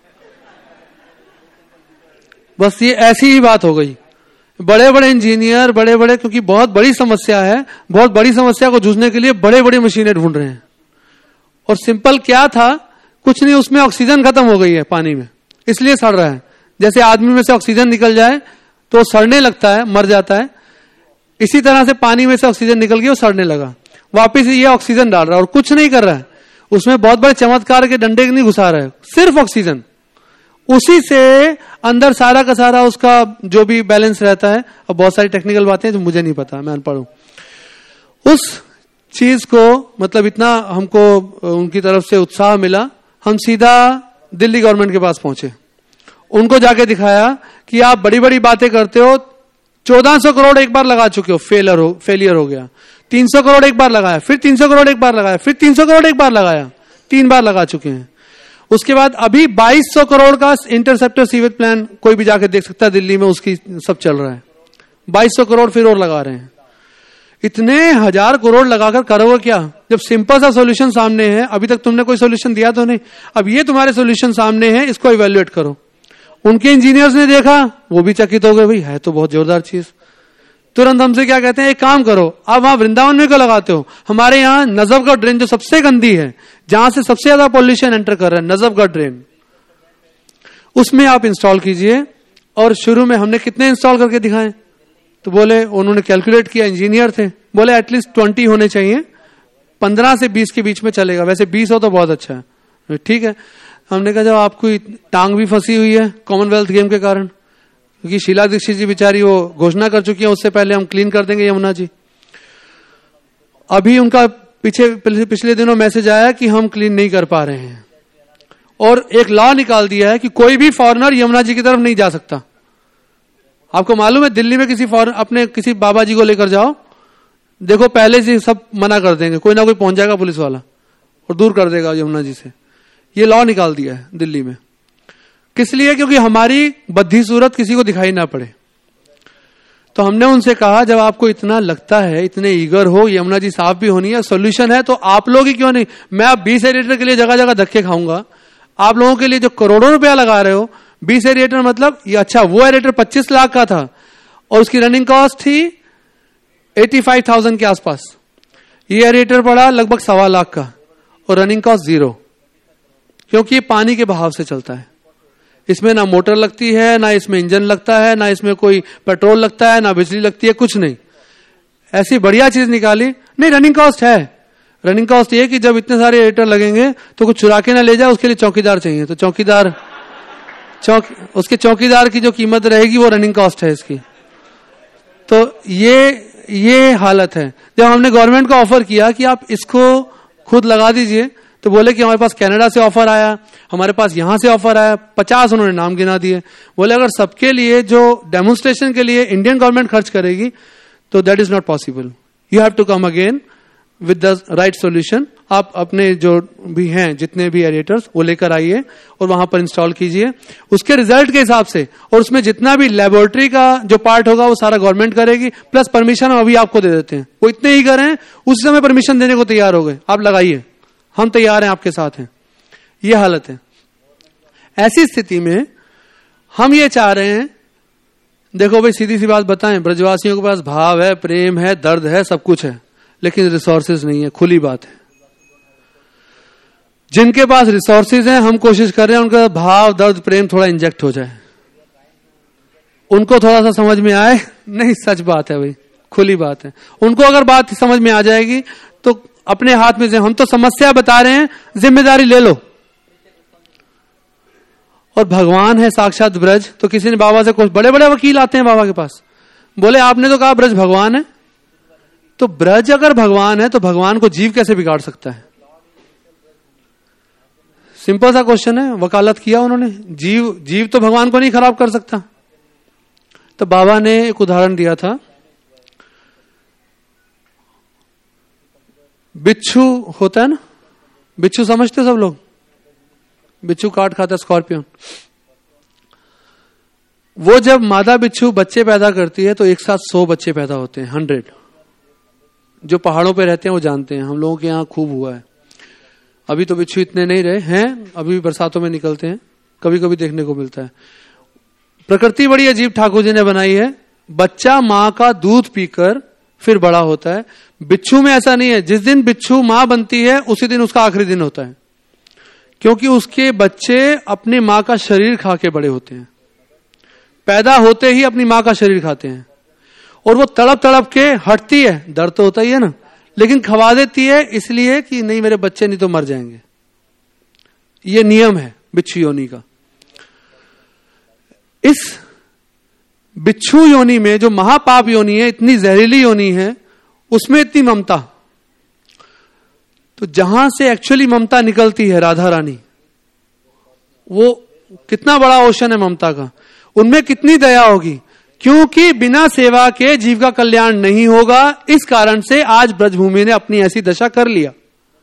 A: बस ये ऐसी ही बात हो गई। बड़े बड़े इंजीनियर, बड़े बड़े, क्योंकि बहुत बड़ी समस्या है, बहुत बड़ी समस्या को जूझने के लिए बड़े बड़ी मशीनें ढूंढ रहे हैं। और सिंपल क्या था, कुछ नहीं, उसमें ऑक्सीजन खत्म हो गई है पानी में, इसलिए सड़ रहा है। जैसे आदमी में से ऑक्सीजन निकल जाए तो सड़ने लगता है, मर जाता है, इसी तरह से पानी में से ऑक्सीजन निकल गई और सड़ने लगा। वापिस ये ऑक्सीजन डाल रहा है और कुछ नहीं कर रहा है, उसमें बहुत बड़े चमत्कार के डंडे नहीं घुसा रहा है, सिर्फ ऑक्सीजन। उसी से अंदर सारा का सारा उसका जो भी बैलेंस रहता है। अब बहुत सारी टेक्निकल बातें हैं जो मुझे नहीं पता, मैं अनपढ़ हूं। उस चीज को मतलब इतना हमको उनकी तरफ से उत्साह मिला, हम सीधा दिल्ली गवर्नमेंट के पास पहुंचे, उनको जाके दिखाया कि आप बड़ी बड़ी बातें करते हो, चौदह सौ करोड़ एक बार लगा चुके हो, फेलियर हो फेलियर हो गया। तीन सौ करोड़ एक बार लगाया, फिर तीन सौ करोड़ एक बार लगाया, फिर तीन सौ करोड़ एक बार लगाया, तीन बार लगा चुके हैं। उसके बाद अभी बाईस सौ करोड़ का इंटरसेप्टर सीवेज प्लान कोई भी जाके देख सकता है, दिल्ली में उसकी सब चल रहा है। बाईस सौ करोड़ फिर और लगा रहे हैं। इतने हजार करोड़ लगाकर करोगे क्या, जब सिंपल सा सॉल्यूशन सामने है। अभी तक तुमने कोई सॉल्यूशन दिया तो नहीं, अब ये तुम्हारे सॉल्यूशन सामने है, इसको इवेल्युएट करो। उनके इंजीनियर्स ने देखा, वो भी चकित हो गए, भाई है तो बहुत जोरदार चीज। तुरंत हमसे क्या कहते हैं, एक काम करो, आप वहां वृंदावन में क्यों लगाते हो, हमारे यहाँ नजफगढ़ ड्रेन जो सबसे गंदी है, जहां से सबसे ज्यादा पॉल्यूशन एंटर कर रहा है, नजफगढ़ ड्रेन, उसमें आप इंस्टॉल कीजिए। और शुरू में हमने कितने इंस्टॉल करके दिखाए, तो बोले, उन्होंने कैलकुलेट किया, इंजीनियर थे, बोले एटलीस्ट ट्वेंटी होने चाहिए, पंद्रह से बीस के बीच में चलेगा, वैसे बीस हो तो बहुत अच्छा है। ठीक है, हमने कहा जब आपको टांग भी फंसी हुई है कॉमनवेल्थ गेम के कारण, क्योंकि शीला दीक्षित जी बेचारी वो घोषणा कर चुकी है उससे पहले हम क्लीन कर देंगे यमुना जी। अभी उनका पीछे पिछले दिनों मैसेज आया कि हम क्लीन नहीं कर पा रहे हैं, और एक लॉ निकाल दिया है कि कोई भी फॉरेनर यमुना जी की तरफ नहीं जा सकता। आपको मालूम है दिल्ली में किसी फॉरेन अपने किसी बाबा जी को लेकर जाओ, देखो पहले से सब मना कर देंगे, कोई ना कोई पहुंच जाएगा पुलिस वाला और दूर कर देगा यमुना जी से। ये लॉ निकाल दिया है दिल्ली में, किस लिए? क्योंकि हमारी बद्धी सूरत किसी को दिखाई ना पड़े। तो हमने उनसे कहा जब आपको इतना लगता है, इतने ईगर हो, यमुना जी साफ भी होनी है, सोल्यूशन है, तो आप लोग ही क्यों नहीं? मैं अब बीस एरिएटर के लिए जगह जगह धक्के खाऊंगा, आप लोगों के लिए जो करोड़ों रुपया लगा रहे हो, बीस एरिएटर मतलब ये, अच्छा वो एरिएटर पच्चीस लाख का था और उसकी रनिंग कॉस्ट थी पचासी हज़ार के आसपास, ये एरिएटर पड़ा लगभग सवा लाख का और रनिंग कॉस्ट जीरो, क्योंकि ये पानी के बहाव से चलता है। इसमें ना मोटर लगती है, ना इसमें इंजन लगता है, ना इसमें कोई पेट्रोल लगता है, ना बिजली लगती है, कुछ नहीं। ऐसी बढ़िया चीज निकाली। नहीं, रनिंग कॉस्ट है, रनिंग कॉस्ट ये कि जब इतने सारे एडिटर लगेंगे तो कुछ चुरा के ना ले जाए, उसके लिए चौकीदार चाहिए, तो चौकीदार चौक उसके चौकीदार की जो कीमत रहेगी वो रनिंग कॉस्ट है इसकी। तो ये ये हालत है। जब हमने गवर्नमेंट को ऑफर किया कि आप इसको खुद लगा दीजिए, तो बोले कि हमारे पास कनाडा से ऑफर आया, हमारे पास यहां से ऑफर आया, पचास उन्होंने नाम गिना दिए। बोले अगर सबके लिए जो डेमोन्स्ट्रेशन के लिए इंडियन गवर्नमेंट खर्च करेगी तो that is not possible, you have to come again with the right solution. आप अपने जो भी हैं जितने भी एरिएटर्स वो लेकर आइए और वहां पर इंस्टॉल कीजिए, उसके रिजल्ट के हिसाब से, और उसमें जितना भी लेबोरेटरी का जो पार्ट होगा वो सारा गवर्नमेंट करेगी, प्लस परमिशन हम अभी आपको दे देते हैं। वो इतने ही करें, उस समय परमिशन देने को तैयार हो गए, आप लगाइए, हम तैयार हैं, आपके साथ हैं। ये हालत है। ऐसी स्थिति में हम ये चाह रहे हैं, देखो भाई सीधी सी बात बताएं, ब्रजवासियों के पास भाव है, प्रेम है, दर्द है, सब कुछ है, लेकिन रिसोर्सेज नहीं है, खुली बात है। जिनके पास रिसोर्सेज हैं, हम कोशिश कर रहे हैं उनका भाव, दर्द, प्रेम थोड़ा इंजेक्ट हो जाए, उनको थोड़ा सा समझ में आए। नहीं, सच बात है भाई, खुली बात है। उनको अगर बात समझ में आ जाएगी तो अपने हाथ में से, हम तो समस्या बता रहे हैं, जिम्मेदारी ले लो। और भगवान है साक्षात ब्रज, तो किसी ने बाबा से कुछ, बड़े बड़े वकील आते हैं बाबा के पास, बोले आपने तो कहा ब्रज भगवान है, तो ब्रज अगर भगवान है तो भगवान को जीव कैसे बिगाड़ सकता है? सिंपल सा क्वेश्चन है। वकालत किया उन्होंने, जीव जीव तो भगवान को नहीं खराब कर सकता। तो बाबा ने एक उदाहरण दिया था, बिच्छू होता है ना, बिच्छू समझते सब लोग, बिच्छू काट खाता, स्कॉर्पियन। वो जब मादा बिच्छू बच्चे पैदा करती है तो एक साथ सौ बच्चे पैदा होते हैं, हंड्रेड। जो पहाड़ों पे रहते हैं वो जानते हैं, हम लोगों के यहाँ खूब हुआ है। अभी तो बिच्छू इतने नहीं रहे हैं, अभी भी बरसातों में निकलते हैं, कभी कभी देखने को मिलता है। प्रकृति बड़ी अजीब ठाकुर जी ने बनाई है। बच्चा माँ का दूध पीकर फिर बड़ा होता है। बिच्छू में ऐसा नहीं है, जिस दिन बिच्छू माँ बनती है उसी दिन उसका आखिरी दिन होता है, क्योंकि उसके बच्चे अपनी माँ का शरीर खा के बड़े होते हैं। पैदा होते ही अपनी माँ का शरीर खाते हैं, और वो तड़प तड़प के हटती है, दर्द तो होता ही है ना, लेकिन खवा देती है इसलिए कि नहीं मेरे बच्चे नहीं तो मर जाएंगे। ये नियम है बिच्छू योनि का। इस बिच्छू योनि में जो महापाप योनि है, इतनी जहरीली योनि है, उसमें इतनी ममता। तो जहां से एक्चुअली ममता निकलती है, राधा रानी, वो कितना बड़ा ओशन है ममता का, उनमें कितनी दया होगी। क्योंकि बिना सेवा के जीव का कल्याण नहीं होगा, इस कारण से आज ब्रजभूमि ने अपनी ऐसी दशा कर लिया।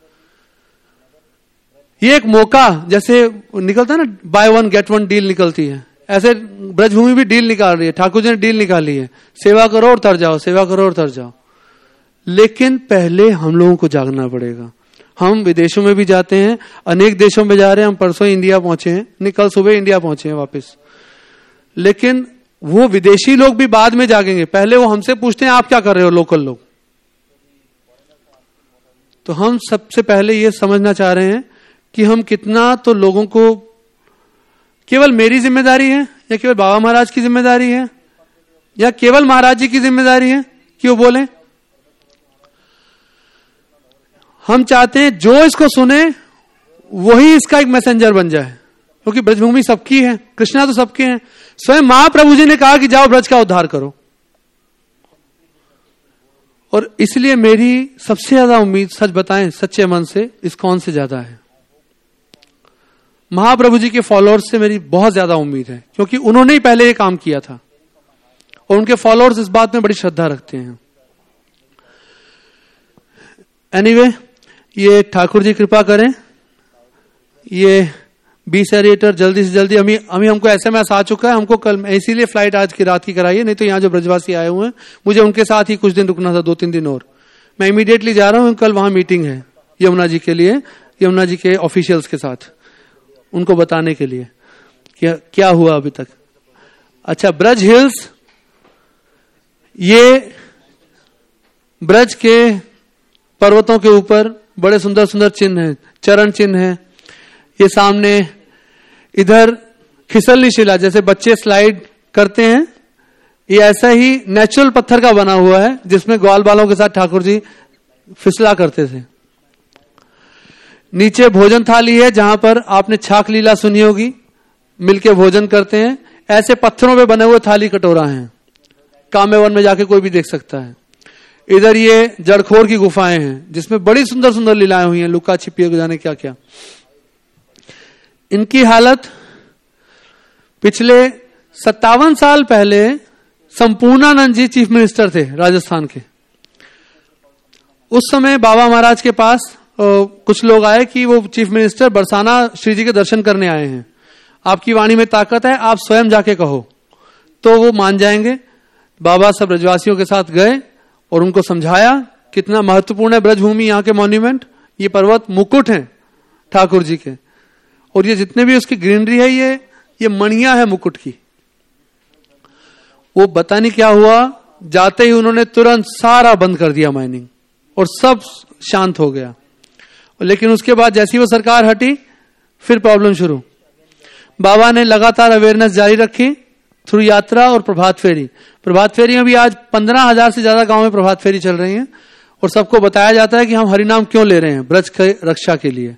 A: ये एक मौका, जैसे निकलता है ना, buy one get one deal निकलती है, ऐसे ब्रजभूमि भी डील निकाल रही है। ठाकुर जी ने डील निकाली है, सेवा करो और तर जाओ, सेवा करो और तर जाओ। लेकिन पहले हम लोगों को जागना पड़ेगा। हम विदेशों में भी जाते हैं, अनेक देशों में जा रहे हैं। हम परसों इंडिया पहुंचे हैं, नहीं कल सुबह इंडिया पहुंचे हैं वापस। लेकिन वो विदेशी लोग भी बाद में जागेंगे, पहले वो हमसे पूछते हैं आप क्या कर रहे हो लोकल लोग। तो हम सबसे पहले ये समझना चाह रहे हैं कि हम कितना तो लोगों को, केवल मेरी जिम्मेदारी है या केवल बाबा महाराज की जिम्मेदारी है या केवल महाराज जी की जिम्मेदारी है कि वो बोले, हम चाहते हैं जो इसको सुने वही इसका एक मैसेंजर बन जाए, क्योंकि ब्रजभूमि सबकी है, कृष्णा तो सबके हैं। स्वयं महाप्रभु जी ने कहा कि जाओ ब्रज का उद्धार करो। और इसलिए मेरी सबसे ज्यादा उम्मीद, सच बताएं सच्चे मन से, इस्कॉन से ज्यादा है। महाप्रभु जी के फॉलोअर्स से मेरी बहुत ज्यादा उम्मीद है, क्योंकि उन्होंने ही पहले ये काम किया था और उनके फॉलोअर्स इस बात में बड़ी श्रद्धा रखते हैं। एनीवे, ये ठाकुर जी कृपा करें, ये बी सेरिएटर जल्दी से जल्दी, अभी अभी हमको एसएमएस आ चुका है, हमको कल इसीलिए फ्लाइट आज की रात की कराई है, नहीं तो यहाँ जो ब्रजवासी आए हुए हैं मुझे उनके साथ ही कुछ दिन रुकना था, दो तीन दिन और। मैं इमीडिएटली जा रहा हूँ, कल वहां मीटिंग है यमुना जी के लिए, यमुना जी के ऑफिशियल्स के साथ, उनको बताने के लिए क्या क्या हुआ अभी तक। अच्छा, ब्रज हिल्स, ये ब्रज के पर्वतों के ऊपर बड़े सुंदर सुंदर चिन्ह हैं, चरण चिन्ह है। ये सामने इधर खिसलनी शिला, जैसे बच्चे स्लाइड करते हैं, ये ऐसा ही नेचुरल पत्थर का बना हुआ है जिसमें ग्वाल बालों के साथ ठाकुर जी फिसला करते थे। नीचे भोजन थाली है जहां पर आपने छाक लीला सुनी होगी, मिलके भोजन करते हैं। ऐसे पत्थरों पे बने हुए थाली कटोरा हैं, काम्यवन में जाके कोई भी देख सकता है। इधर ये जड़खोर की गुफाएं हैं जिसमें बड़ी सुंदर सुंदर लीलाएं हुई हैं, लुका छिपी जाने क्या क्या। इनकी हालत, पिछले सत्तावन साल पहले संपूर्णानंद जी चीफ मिनिस्टर थे राजस्थान के। उस समय बाबा महाराज के पास आ, कुछ लोग आए कि वो चीफ मिनिस्टर बरसाना श्री जी के दर्शन करने आए हैं, आपकी वाणी में ताकत है, आप स्वयं जाके कहो तो वो मान जाएंगे। बाबा सब ब्रजवासियों के साथ गए और उनको समझाया कितना महत्वपूर्ण है ब्रजभूमि, यहाँ के मॉन्यूमेंट, ये पर्वत मुकुट हैं ठाकुर जी के, और ये जितने भी उसकी ग्रीनरी है, ये ये मणिया है मुकुट की। वो पता नहीं क्या हुआ, जाते ही उन्होंने तुरंत सारा बंद कर दिया माइनिंग और सब शांत हो गया। लेकिन उसके बाद जैसी वो सरकार हटी, फिर प्रॉब्लम शुरू। बाबा ने लगातार अवेयरनेस जारी रखी थ्रू यात्रा और प्रभात फेरी। प्रभात फेरी में भी आज पंद्रह हजार से ज्यादा गांव में प्रभात फेरी चल रही है और सबको बताया जाता है कि हम हरिनाम क्यों ले रहे हैं, ब्रज की रक्षा के लिए।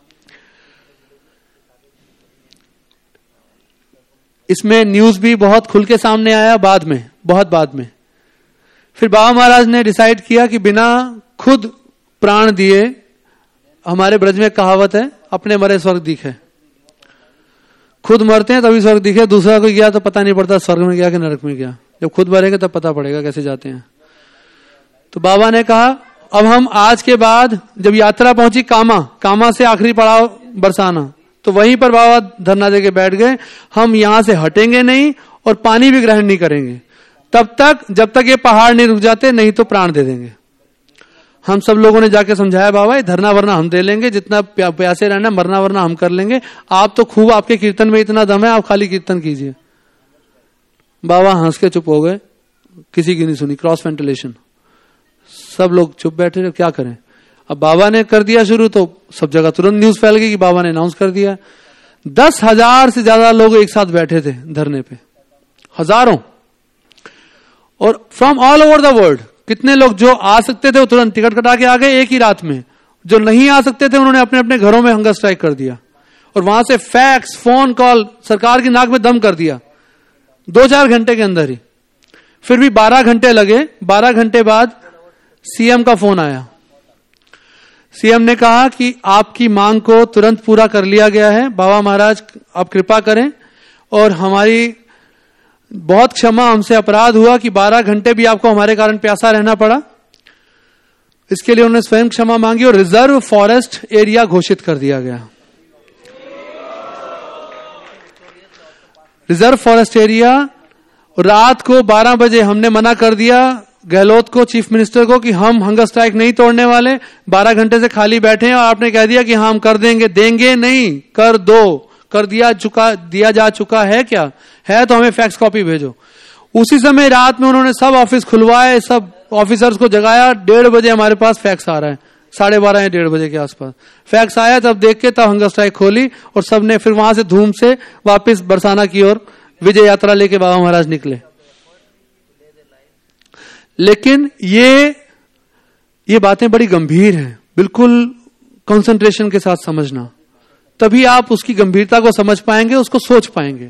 A: इसमें न्यूज भी बहुत खुल के सामने आया बाद में, बहुत बाद में। फिर बाबा महाराज ने डिसाइड किया कि बिना खुद प्राण दिए, हमारे ब्रज में कहावत है, अपने मरे स्वर्ग दिखे। खुद मरते हैं तभी स्वर्ग दिखे, दूसरा कोई गया तो पता नहीं पड़ता स्वर्ग में गया कि नरक में गया। जब खुद मरेंगे तब पता पड़ेगा कैसे जाते हैं। तो बाबा ने कहा अब हम आज के बाद, जब यात्रा पहुंची कामा, कामा से आखिरी पड़ाव बरसाना, तो वहीं पर बाबा धरना देके बैठ गए, हम यहां से हटेंगे नहीं और पानी भी ग्रहण नहीं करेंगे तब तक, जब तक ये पहाड़ नहीं रुक जाते, नहीं तो प्राण दे देंगे। हम सब लोगों ने जाके समझाया, बाबा ये धरना वरना हम दे लेंगे, जितना प्यासे रहना, मरना वरना हम कर लेंगे, आप तो खूब, आपके कीर्तन में इतना दम है, आप खाली कीर्तन कीजिए। बाबा हंस के चुप हो गए, किसी की नहीं सुनी, क्रॉस वेंटिलेशन, सब लोग चुप बैठे रहे, क्या करें। अब बाबा ने कर दिया शुरू तो सब जगह तुरंत न्यूज फैल गई कि बाबा ने अनाउंस कर दिया। दस हजार से ज्यादा लोग एक साथ बैठे थे धरने पे, हजारों, और from all over the world. कितने लोग जो आ सकते थे वो तुरंत टिकट कटा के आ गए एक ही रात में, जो नहीं आ सकते थे उन्होंने अपने अपने घरों में हंगर स्ट्राइक कर दिया और वहां से फैक्स, फोन कॉल, सरकार की नाक में दम कर दिया दो चार घंटे के अंदर ही। फिर भी बारह घंटे लगे, बारह घंटे बाद सीएम का फोन आया। सीएम ने कहा कि आपकी मांग को तुरंत पूरा कर लिया गया है, बाबा महाराज आप कृपा करें, और हमारी बहुत क्षमा, हमसे अपराध हुआ कि बारह घंटे भी आपको हमारे कारण प्यासा रहना पड़ा। इसके लिए उन्होंने स्वयं क्षमा मांगी और रिजर्व फॉरेस्ट एरिया घोषित कर दिया गया। रिजर्व फॉरेस्ट एरिया, रात को बारह बजे हमने मना कर दिया गहलोत को, चीफ मिनिस्टर को, कि हम हंगर स्ट्राइक नहीं तोड़ने वाले, बारह घंटे से खाली बैठे हैं और आपने कह दिया कि हाँ हम कर देंगे। देंगे नहीं, कर दो, कर दिया चुका दिया जा चुका है, क्या है तो हमें फैक्स कॉपी भेजो। उसी समय रात में उन्होंने सब ऑफिस खुलवाए, सब ऑफिसर्स को जगाया। डेढ़ बजे हमारे पास फैक्स आ रहा है, साढ़े बारह या डेढ़ बजे के आसपास फैक्स आया, तब देख के तब हंगर स्ट्राइक खोली और सबने फिर वहां से धूम से वापस बरसाना की ओर विजय यात्रा लेके बाबा महाराज निकले। लेकिन ये ये बातें बड़ी गंभीर हैं, बिल्कुल कंसंट्रेशन के साथ समझना, तभी आप उसकी गंभीरता को समझ पाएंगे, उसको सोच पाएंगे।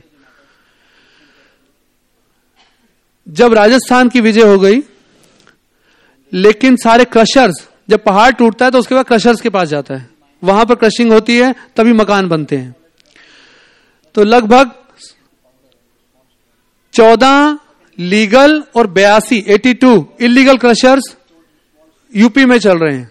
A: जब राजस्थान की विजय हो गई, लेकिन सारे क्रशर्स, जब पहाड़ टूटता है तो उसके बाद क्रशर्स के पास जाता है, वहां पर क्रशिंग होती है, तभी मकान बनते हैं। तो लगभग चौदह लीगल और बयासी eighty two illegal crushers UP में चल रहे हैं।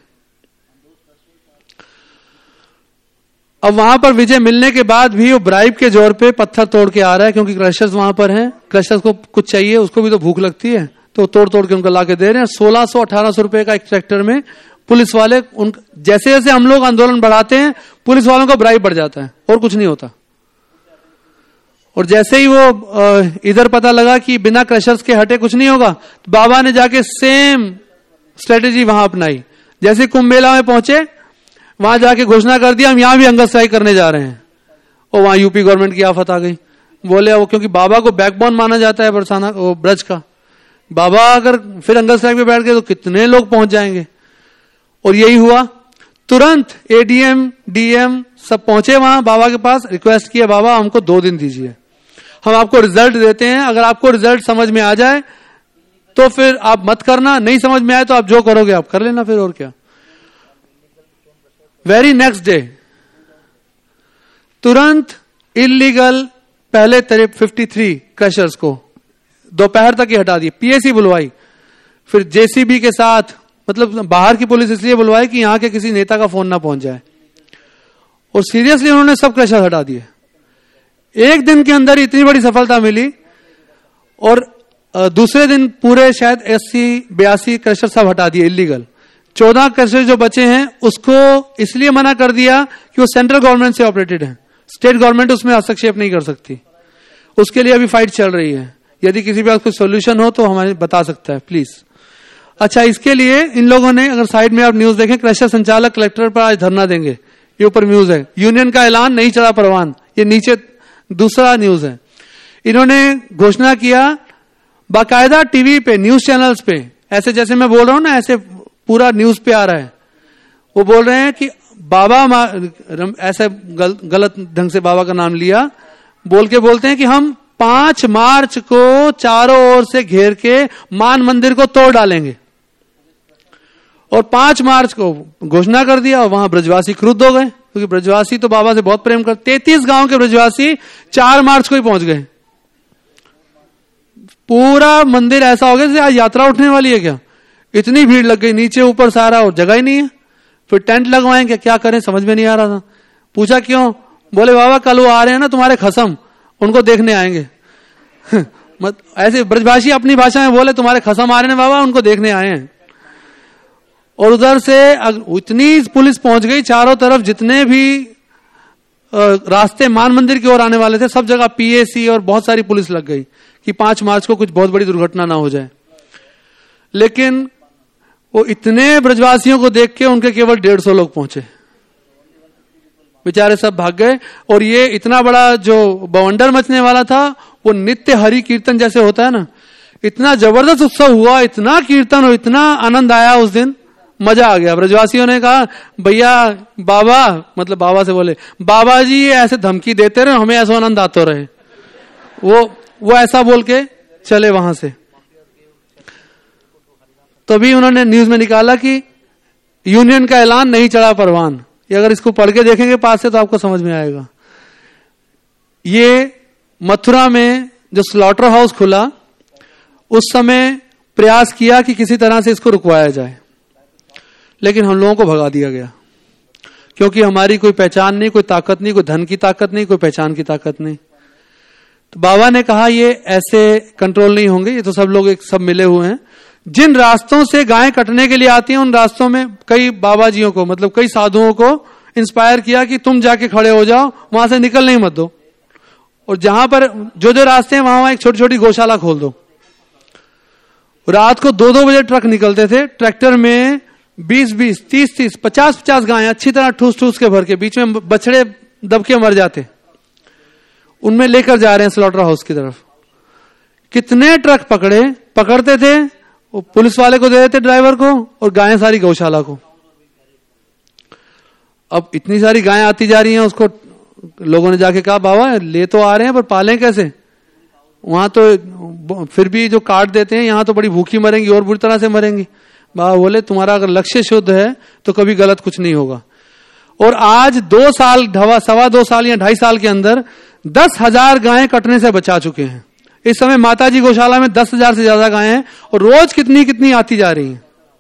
A: अब वहां पर विजय मिलने के बाद भी वो ब्राइब के जोर पे पत्थर तोड़ के आ रहा है, क्योंकि क्रशर्स वहां पर हैं, क्रशर्स को कुछ चाहिए, उसको भी तो भूख लगती है, तो तोड़ तोड़ के उनको लाके दे रहे हैं। सोलह सौ अठारह सौ रुपए का एक ट्रैक्टर में पुलिस वाले, उन जैसे जैसे हम लोग आंदोलन बढ़ाते हैं, पुलिस वालों का ब्राइब बढ़ जाता है और कुछ नहीं होता। और जैसे ही वो इधर पता लगा कि बिना क्रशर्स के हटे कुछ नहीं होगा, तो बाबा ने जाके सेम स्ट्रेटेजी वहां अपनाई। जैसे कुंभ मेला में पहुंचे, वहां जाके घोषणा कर दिया हम यहां भी हंगर स्ट्राइक करने जा रहे हैं, और वहां यूपी गवर्नमेंट की आफत आ गई। बोले वो, क्योंकि बाबा को बैकबोन माना जाता है बरसाना वो ब्रज का, बाबा अगर फिर हंगर स्ट्राइक पे बैठ गए तो कितने लोग पहुंच जाएंगे। और यही हुआ, तुरंत एडीएम डीएम सब पहुंचे वहां बाबा के पास, रिक्वेस्ट किया बाबा हमको दो दिन दीजिए, हम आपको रिजल्ट देते हैं, अगर आपको रिजल्ट समझ में आ जाए तो फिर आप मत करना, नहीं समझ में आए तो आप जो करोगे आप कर लेना फिर, और क्या। वेरी नेक्स्ट डे तुरंत इलीगल पहले तरफ तिरेपन क्रशर्स को दोपहर तक ही हटा दिए, पीएसी बुलवाई, फिर जेसीबी के साथ, मतलब बाहर की पुलिस इसलिए बुलवाई कि यहां के किसी नेता का फोन ना पहुंच जाए, और सीरियसली उन्होंने सब क्रशर हटा दिए। एक दिन के अंदर इतनी बड़ी सफलता मिली, और दूसरे दिन पूरे शायद अस्सी बयासी क्रशर सब हटा दिए इलीगल। चौदह क्रशर जो बचे हैं उसको इसलिए मना कर दिया कि वो सेंट्रल गवर्नमेंट से ऑपरेटेड है, स्टेट गवर्नमेंट उसमें हस्तक्षेप नहीं कर सकती। उसके लिए अभी फाइट चल रही है, यदि किसी पास कोई सोल्यूशन हो तो हमें बता सकता है प्लीज। अच्छा, इसके लिए इन लोगों ने, अगर साइड में आप न्यूज देखें, क्रशर संचालक कलेक्टर पर आज धरना देंगे, ये ऊपर न्यूज है, यूनियन का ऐलान नहीं चढ़ा परवान, ये नीचे दूसरा न्यूज है। इन्होंने घोषणा किया बाकायदा टीवी पे, न्यूज चैनल्स पे, ऐसे जैसे मैं बोल रहा हूं ना, ऐसे पूरा न्यूज पे आ रहा है, वो बोल रहे हैं कि बाबा, ऐसे गल, गलत ढंग से बाबा का नाम लिया, बोल के बोलते हैं कि हम पांच मार्च को चारों ओर से घेर के मान मंदिर को तोड़ डालेंगे, और पांच मार्च को घोषणा कर दिया, और वहां ब्रजवासी क्रुद्ध हो गए, क्योंकि ब्रजवासी तो बाबा से बहुत प्रेम करते। तैतीस गांव के ब्रजवासी चार मार्च को ही पहुंच गए, पूरा मंदिर ऐसा हो गया जैसे आज यात्रा उठने वाली है क्या, इतनी भीड़ लग गई, नीचे ऊपर सारा, और जगह ही नहीं है। फिर टेंट लगवाएंगे, क्या करें समझ में नहीं आ रहा था। पूछा क्यों, बोले बाबा कल वो आ रहे हैं ना तुम्हारे खसम, उनको देखने आएंगे। मत ऐसे ब्रजभाषी अपनी भाषा में बोले तुम्हारे खसम आ रहे हैं बाबा, उनको देखने आए हैं। और उधर से इतनी पुलिस पहुंच गई, चारों तरफ जितने भी रास्ते मान मंदिर की ओर आने वाले थे सब जगह पीएसी और बहुत सारी पुलिस लग गई कि पांच मार्च को कुछ बहुत बड़ी दुर्घटना ना हो जाए। लेकिन वो इतने ब्रजवासियों को देख के उनके केवल डेढ़ सौ लोग पहुंचे, बेचारे सब भाग गए। और ये इतना बड़ा जो बवंडर मचने वाला था, वो नित्य हरि कीर्तन जैसे होता है ना, इतना जबरदस्त उत्सव हुआ, इतना कीर्तन और इतना आनंद आया उस दिन, मजा आ गया। ब्रजवासियों ने कहा भैया बाबा, मतलब बाबा से बोले बाबा जी ये ऐसे धमकी देते रहे, हमें ऐसा आनंद आता रहे। वो वो ऐसा बोल के चले वहां से। तभी उन्होंने न्यूज में निकाला कि यूनियन का ऐलान नहीं चढ़ा परवान। ये अगर इसको पढ़ के देखेंगे पास से तो आपको समझ में आएगा। ये मथुरा में जो स्लॉटर हाउस खुला, उस समय प्रयास किया कि किसी तरह से इसको रुकवाया जाए, लेकिन हम लोगों को भगा दिया गया, क्योंकि हमारी कोई पहचान नहीं, कोई ताकत नहीं, कोई धन की ताकत नहीं, कोई पहचान की ताकत नहीं। तो बाबा ने कहा ये ऐसे कंट्रोल नहीं होंगे, ये तो सब लोग एक सब मिले हुए हैं। जिन रास्तों से गायें कटने के लिए आती हैं उन रास्तों में कई बाबाजियों को, मतलब कई साधुओं को इंस्पायर किया कि तुम जाके खड़े हो जाओ, वहां से निकल नहीं मत दो, और जहां पर जो जो रास्ते हैं वहां वहां एक छोटी छोटी गौशाला खोल दो। रात को दो दो बजे ट्रक निकलते थे, ट्रैक्टर में बीस बीस तीस तीस पचास पचास गायें अच्छी तरह ठूस ठूस के भर के, बीच में बछड़े दब के मर जाते, उनमें लेकर जा रहे हैं स्लॉटर हाउस की तरफ। कितने ट्रक पकड़े, पकड़ते थे, वो पुलिस वाले को दे देते ड्राइवर को, और गायें सारी गौशाला को। अब इतनी सारी गायें आती जा रही हैं, उसको लोगों ने जाके कहा बाबा ले तो आ रहे हैं पर पालें कैसे? वहां तो फिर भी जो काट देते हैं, यहाँ तो बड़ी भूखी मरेंगी और बुरी तरह से मरेंगी। बाबा बोले तुम्हारा अगर लक्ष्य शुद्ध है तो कभी गलत कुछ नहीं होगा। और आज दो साल ढवा सवा दो साल या ढाई साल के अंदर दस हजार गायें कटने से बचा चुके हैं। इस समय माताजी गौशाला में दस हजार से ज्यादा गायें हैं और रोज कितनी कितनी आती जा रही हैं।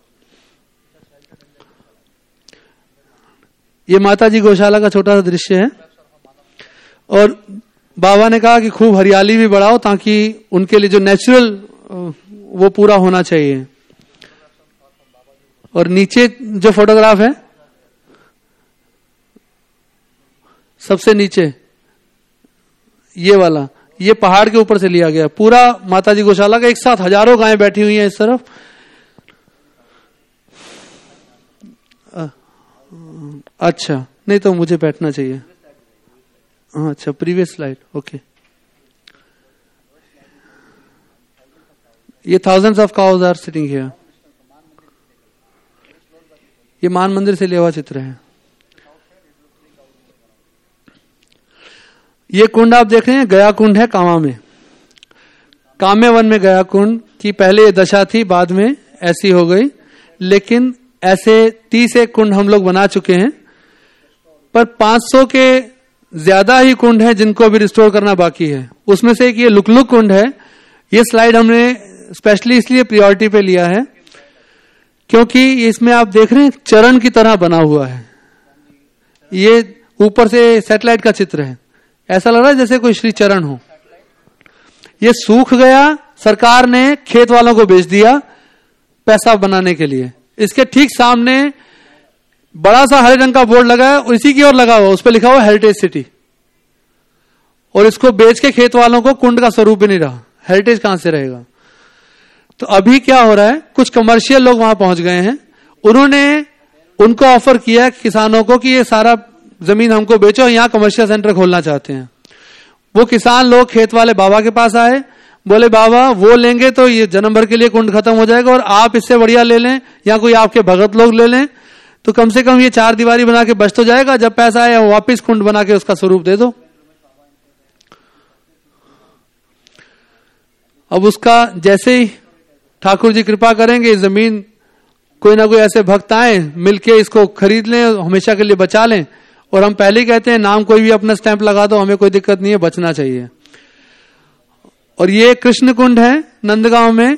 A: ये माताजी गौशाला का छोटा सा दृश्य है। और बाबा ने कहा कि खूब हरियाली भी बढ़ाओ ताकि उनके लिए जो नेचुरल वो पूरा होना चाहिए। और नीचे जो फोटोग्राफ है सबसे नीचे ये वाला, ये पहाड़ के ऊपर से लिया गया। पूरा माताजी गौशाला का एक साथ हजारों गायें बैठी हुई हैं इस तरफ। अच्छा नहीं तो मुझे बैठना चाहिए। अच्छा प्रीवियस स्लाइड, ओके। ये thousands of cows are sitting here. ये मान मंदिर से लिया हुआ चित्र है। ये कुंड आप देख रहे हैं, गया कुंड है कामा में। काम्य वन में गया कुंड की पहले ये दशा थी, बाद में ऐसी हो गई। लेकिन ऐसे तीस एक कुंड हम लोग बना चुके हैं, पर पांच सौ के ज्यादा ही कुंड हैं जिनको भी रिस्टोर करना बाकी है। उसमें से एक ये लुकलुक कुंड है। ये स्लाइड हमने स्पेशली इसलिए प्रायोरिटी पे लिया है क्योंकि इसमें आप देख रहे हैं चरण की तरह बना हुआ है। ये ऊपर से सैटेलाइट का चित्र है, ऐसा लग रहा है जैसे कोई श्री चरण हो। ये सूख गया, सरकार ने खेत वालों को बेच दिया पैसा बनाने के लिए। इसके ठीक सामने बड़ा सा हरे रंग का बोर्ड लगा है और इसी की ओर लगा हुआ, उस पर लिखा हुआ हेरिटेज सिटी। और इसको बेच के खेत वालों को कुंड का स्वरूप भी नहीं रहा, हेरिटेज कहां से रहेगा। तो अभी क्या हो रहा है, कुछ कमर्शियल लोग वहां पहुंच गए हैं। उन्होंने उनको ऑफर किया किसानों को कि ये सारा जमीन हमको बेचो, यहां कमर्शियल सेंटर खोलना चाहते हैं। वो किसान लोग खेत वाले बाबा के पास आए, बोले बाबा वो लेंगे तो ये जन्म भर के लिए कुंड खत्म हो जाएगा, और आप इससे बढ़िया ले लें या कोई आपके भगत लोग ले लें तो कम से कम ये चार दीवारी बना के बच तो जाएगा। जब पैसा आए वापिस कुंड बना के उसका स्वरूप दे दो। अब उसका जैसे ही ठाकुर जी कृपा करेंगे, जमीन कोई ना कोई ऐसे भक्त आए मिलके इसको खरीद लें, हमेशा के लिए बचा लें। और हम पहले ही कहते हैं नाम कोई भी अपना स्टैंप लगा दो, हमें कोई दिक्कत नहीं है, बचना चाहिए। और ये कृष्ण कुंड है नंदगांव में,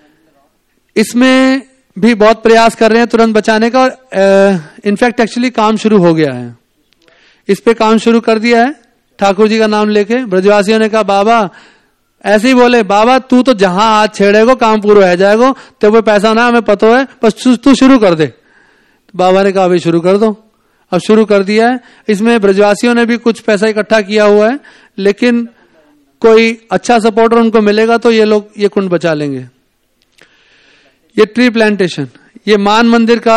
A: इसमें भी बहुत प्रयास कर रहे हैं तुरंत बचाने का। और इनफैक्ट एक्चुअली काम शुरू हो गया है, इस पे काम शुरू कर दिया है ठाकुर जी का नाम लेके। ब्रजवासियों ने कहा बाबा, ऐसे ही बोले बाबा तू तो जहां हाथ छेड़ेगो काम पूरा हो जाएगा, तो वो पैसा ना हमें पता है, बस तू शुरू कर दे। बाबा ने कहा अभी शुरू कर दो। अब शुरू कर दिया है। इसमें ब्रजवासियों ने भी कुछ पैसा इकट्ठा किया हुआ है, लेकिन कोई अच्छा सपोर्टर उनको मिलेगा तो ये लोग ये कुंड बचा लेंगे। ये ट्री प्लांटेशन, ये मान मंदिर का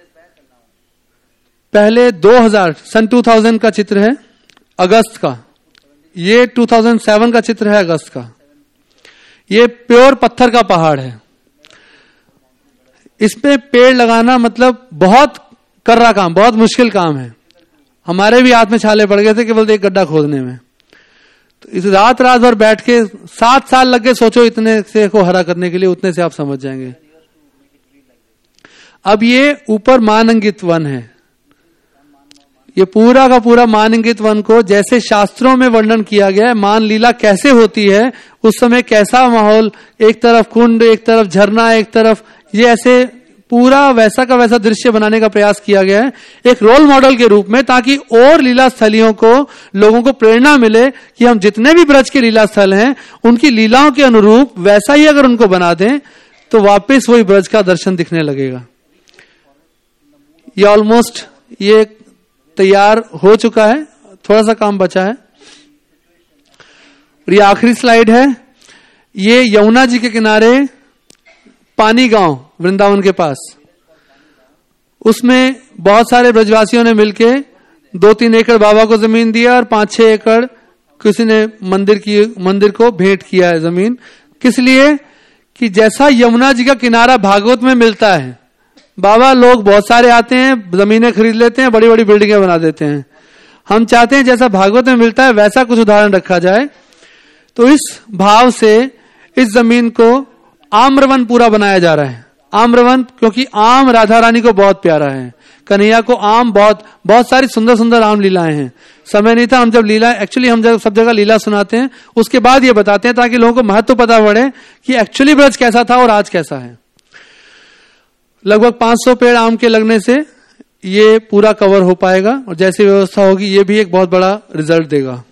A: पहले दो हज़ार सन दो हज़ार का चित्र है अगस्त का। ये दो हज़ार सात का चित्र है अगस्त का। ये प्योर पत्थर का पहाड़ है। इसमें पेड़ लगाना मतलब बहुत कर्रा काम, बहुत मुश्किल काम है। हमारे भी हाथ में छाले पड़ गए थे केवल एक गड्ढा खोदने में। तो इस रात रात भर बैठ के सात साल लग गए, सोचो इतने से को हरा करने के लिए, उतने से आप समझ जाएंगे। अब ये ऊपर मानंगित वन है। ये पूरा का पूरा मानंगित वन को जैसे शास्त्रों में वर्णन किया गया है, मान लीला कैसे होती है, उस समय कैसा माहौल, एक तरफ कुंड, एक तरफ झरना, एक तरफ ये ऐसे पूरा वैसा का वैसा दृश्य बनाने का प्रयास किया गया है एक रोल मॉडल के रूप में, ताकि और लीला स्थलियों को लोगों को प्रेरणा मिले कि हम जितने भी ब्रज के लीला स्थल हैं उनकी लीलाओं के अनुरूप वैसा ही अगर उनको बना दें तो वापस वही ब्रज का दर्शन दिखने लगेगा। ये ऑलमोस्ट ये तैयार हो चुका है, थोड़ा सा काम बचा है। और ये आखिरी स्लाइड है। ये यमुना जी के किनारे पानी गांव वृंदावन के पास, उसमें बहुत सारे ब्रजवासियों ने मिलके दो तीन एकड़ बाबा को जमीन दिया और पांच छह एकड़ किसी ने मंदिर की मंदिर को भेंट किया है जमीन। किस लिए कि जैसा यमुना जी का किनारा भागवत में मिलता है, बाबा लोग बहुत सारे आते हैं, जमीनें खरीद लेते हैं, बड़ी बड़ी बिल्डिंगें बना देते हैं। हम चाहते हैं जैसा भागवत में मिलता है वैसा कुछ उदाहरण रखा जाए। तो इस भाव से इस जमीन को आम्रवन पूरा बनाया जा रहा है। आम्रवन क्योंकि आम राधा रानी को बहुत प्यारा है, कन्हैया को आम बहुत बहुत सारी सुंदर सुंदर आम लीलाएं हैं। समय नहीं था, हम जब लीला एक्चुअली हम जब सब जगह लीला सुनाते हैं उसके बाद ये बताते हैं ताकि लोगों को महत्व पता पड़े कि एक्चुअली ब्रज कैसा था और आज कैसा है। लगभग पांच सौ पेड़ आम के लगने से ये पूरा कवर हो पाएगा और जैसी व्यवस्था होगी ये भी एक बहुत बड़ा रिजल्ट देगा।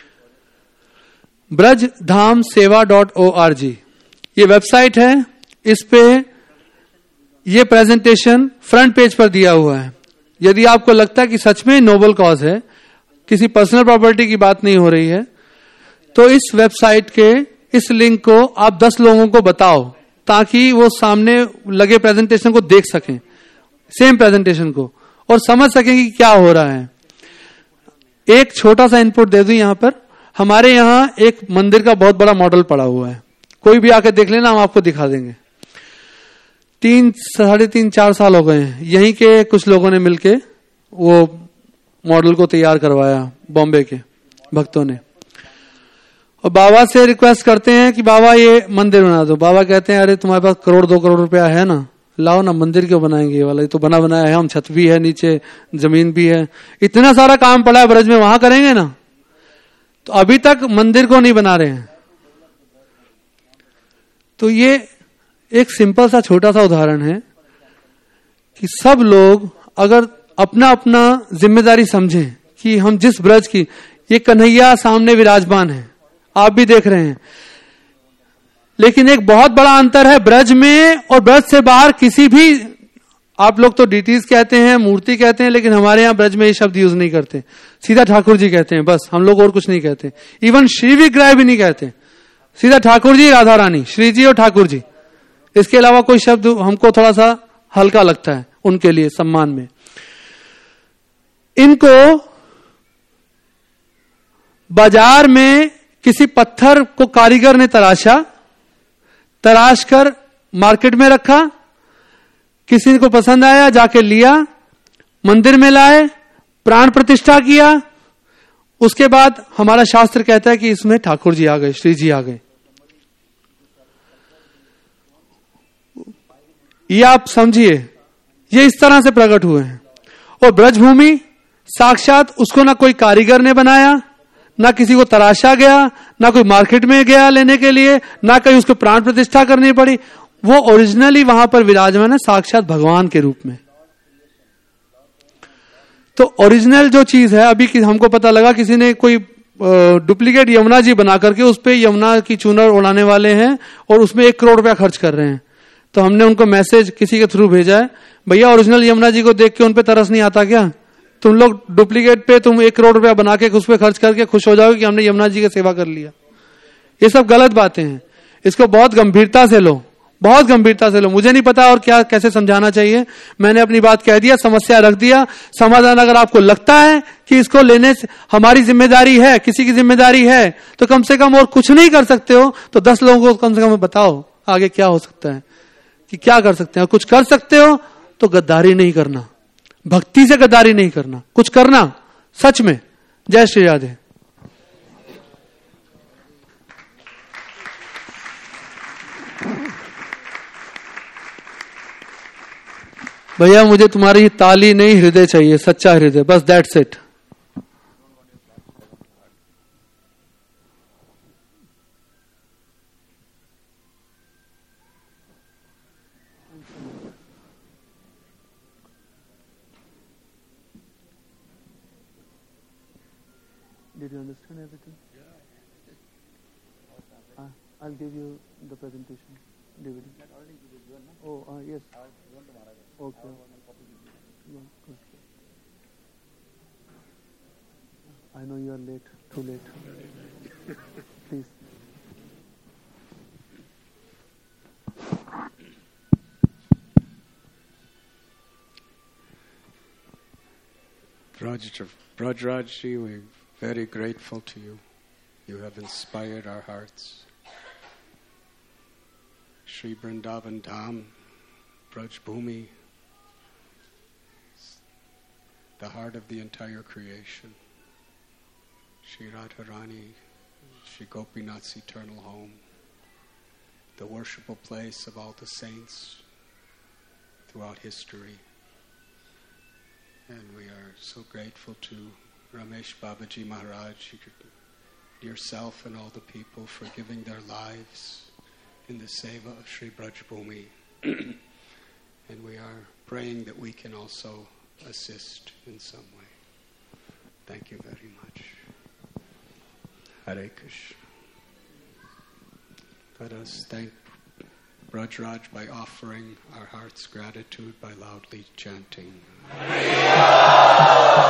A: ब्रज धाम सेवा डॉट ओ आर जी ये वेबसाइट है। इस पे ये प्रेजेंटेशन फ्रंट पेज पर दिया हुआ है। यदि आपको लगता है कि सच में नोबल कॉज है, किसी पर्सनल प्रॉपर्टी की बात नहीं हो रही है, तो इस वेबसाइट के इस लिंक को आप दस लोगों को बताओ ताकि वो सामने लगे प्रेजेंटेशन को देख सकें, सेम प्रेजेंटेशन को, और समझ सकें कि क्या हो रहा है। एक छोटा सा इनपुट दे दूं यहां पर। हमारे यहां एक मंदिर का बहुत बड़ा मॉडल पड़ा हुआ है, कोई भी आके देख लेना, हम आपको दिखा देंगे। तीन साढ़े तीन चार साल हो गए हैं, यहीं के कुछ लोगों ने मिलके वो मॉडल को तैयार करवाया, बॉम्बे के भक्तों ने। और बाबा से रिक्वेस्ट करते हैं कि बाबा ये मंदिर बना दो। बाबा कहते हैं अरे तुम्हारे पास करोड़ दो करोड़ रुपया है ना, लाओ ना, मंदिर क्यों बनाएंगे, ये वाला ये तो बना बनाया है, हम छत भी है, नीचे जमीन भी है, इतना सारा काम पड़ा है ब्रज में, वहां करेंगे ना। तो अभी तक मंदिर को नहीं बना रहे हैं। तो ये एक सिंपल सा छोटा सा उदाहरण है कि सब लोग अगर अपना अपना जिम्मेदारी समझें कि हम जिस ब्रज की, ये कन्हैया सामने विराजमान है, आप भी देख रहे हैं, लेकिन एक बहुत बड़ा अंतर है ब्रज में और ब्रज से बाहर किसी भी। आप लोग तो डीटीज कहते हैं, मूर्ति कहते हैं, लेकिन हमारे यहां ब्रज में ये शब्द यूज नहीं करते, सीधा ठाकुर जी कहते हैं बस। हम लोग और कुछ नहीं कहते, इवन श्री विग्रह भी नहीं कहते, सीधा ठाकुर जी, राधा रानी, श्री जी और ठाकुर जी। इसके अलावा कोई शब्द हमको थोड़ा सा हल्का लगता है उनके लिए सम्मान में। इनको बाजार में किसी पत्थर को कारीगर ने तराशा, तराश कर मार्केट में रखा, किसी को पसंद आया, जाके लिया, मंदिर में लाए, प्राण प्रतिष्ठा किया। उसके बाद हमारा शास्त्र कहता है कि इसमें ठाकुर जी आ गए, श्री जी आ गए। ये आप समझिए, ये इस तरह से प्रकट हुए हैं। और ब्रजभूमि साक्षात उसको ना कोई कारीगर ने बनाया, ना किसी को तराशा गया, ना कोई मार्केट में गया लेने के लिए, ना कहीं उसको प्राण प्रतिष्ठा करनी पड़ी। वो ओरिजिनली वहां पर विराजमान है साक्षात भगवान के रूप में। तो ओरिजिनल जो चीज है, अभी हमको पता लगा किसी ने कोई डुप्लीकेट यमुना जी बना करके उस पे यमुना की चूनर उड़ाने वाले हैं और उसमें एक करोड़ रुपया खर्च कर रहे हैं। तो हमने उनको मैसेज किसी के थ्रू भेजा है, भैया ओरिजिनल यमुना जी को देख के उन पे तरस नहीं आता क्या? तुम लोग डुप्लीकेट पे तुम एक करोड़ रुपया बना के उस पे खर्च करके खुश हो जाओगे कि हमने यमुना जी की सेवा कर लिया। ये सब गलत बातें हैं, इसको बहुत गंभीरता से लो, बहुत गंभीरता से लो। मुझे नहीं पता और क्या कैसे समझाना चाहिए, मैंने अपनी बात कह दिया, समस्या रख दिया। समाधान अगर आपको लगता है कि इसको लेने से हमारी जिम्मेदारी है, किसी की जिम्मेदारी है, तो कम से कम और कुछ नहीं कर सकते हो तो दस लोगों को कम से कम बताओ आगे क्या हो सकता है, कि क्या कर सकते हैं। कुछ कर सकते हो तो गद्दारी नहीं करना, भक्ति से गद्दारी नहीं करना, कुछ करना सच में। जय श्री राधे। भैया मुझे तुम्हारी ताली नहीं, हृदय चाहिए, सच्चा हृदय, बस that's it. Did you understand everything? Uh, I'll give you the presentation D V D. Oh, uh, yes. Okay. Yeah, okay. I know you are late, too late. Please.
E: Braj, Brajarajji, we're very grateful to you. You have inspired our hearts. Shri Vrindavan Dham, Braj Bhumi, the heart of the entire creation. Shri Radharani, Shri Gopinath's eternal home, the worshipful place of all the saints throughout history. And we are so grateful to Ramesh Babaji Maharaj, yourself and all the people for giving their lives in the seva of Sri Braj Bhumi. And we are praying that we can also assist in some way. Thank you very much. Hare Krishna. Let us thank Brajraj by offering our heart's gratitude by loudly chanting.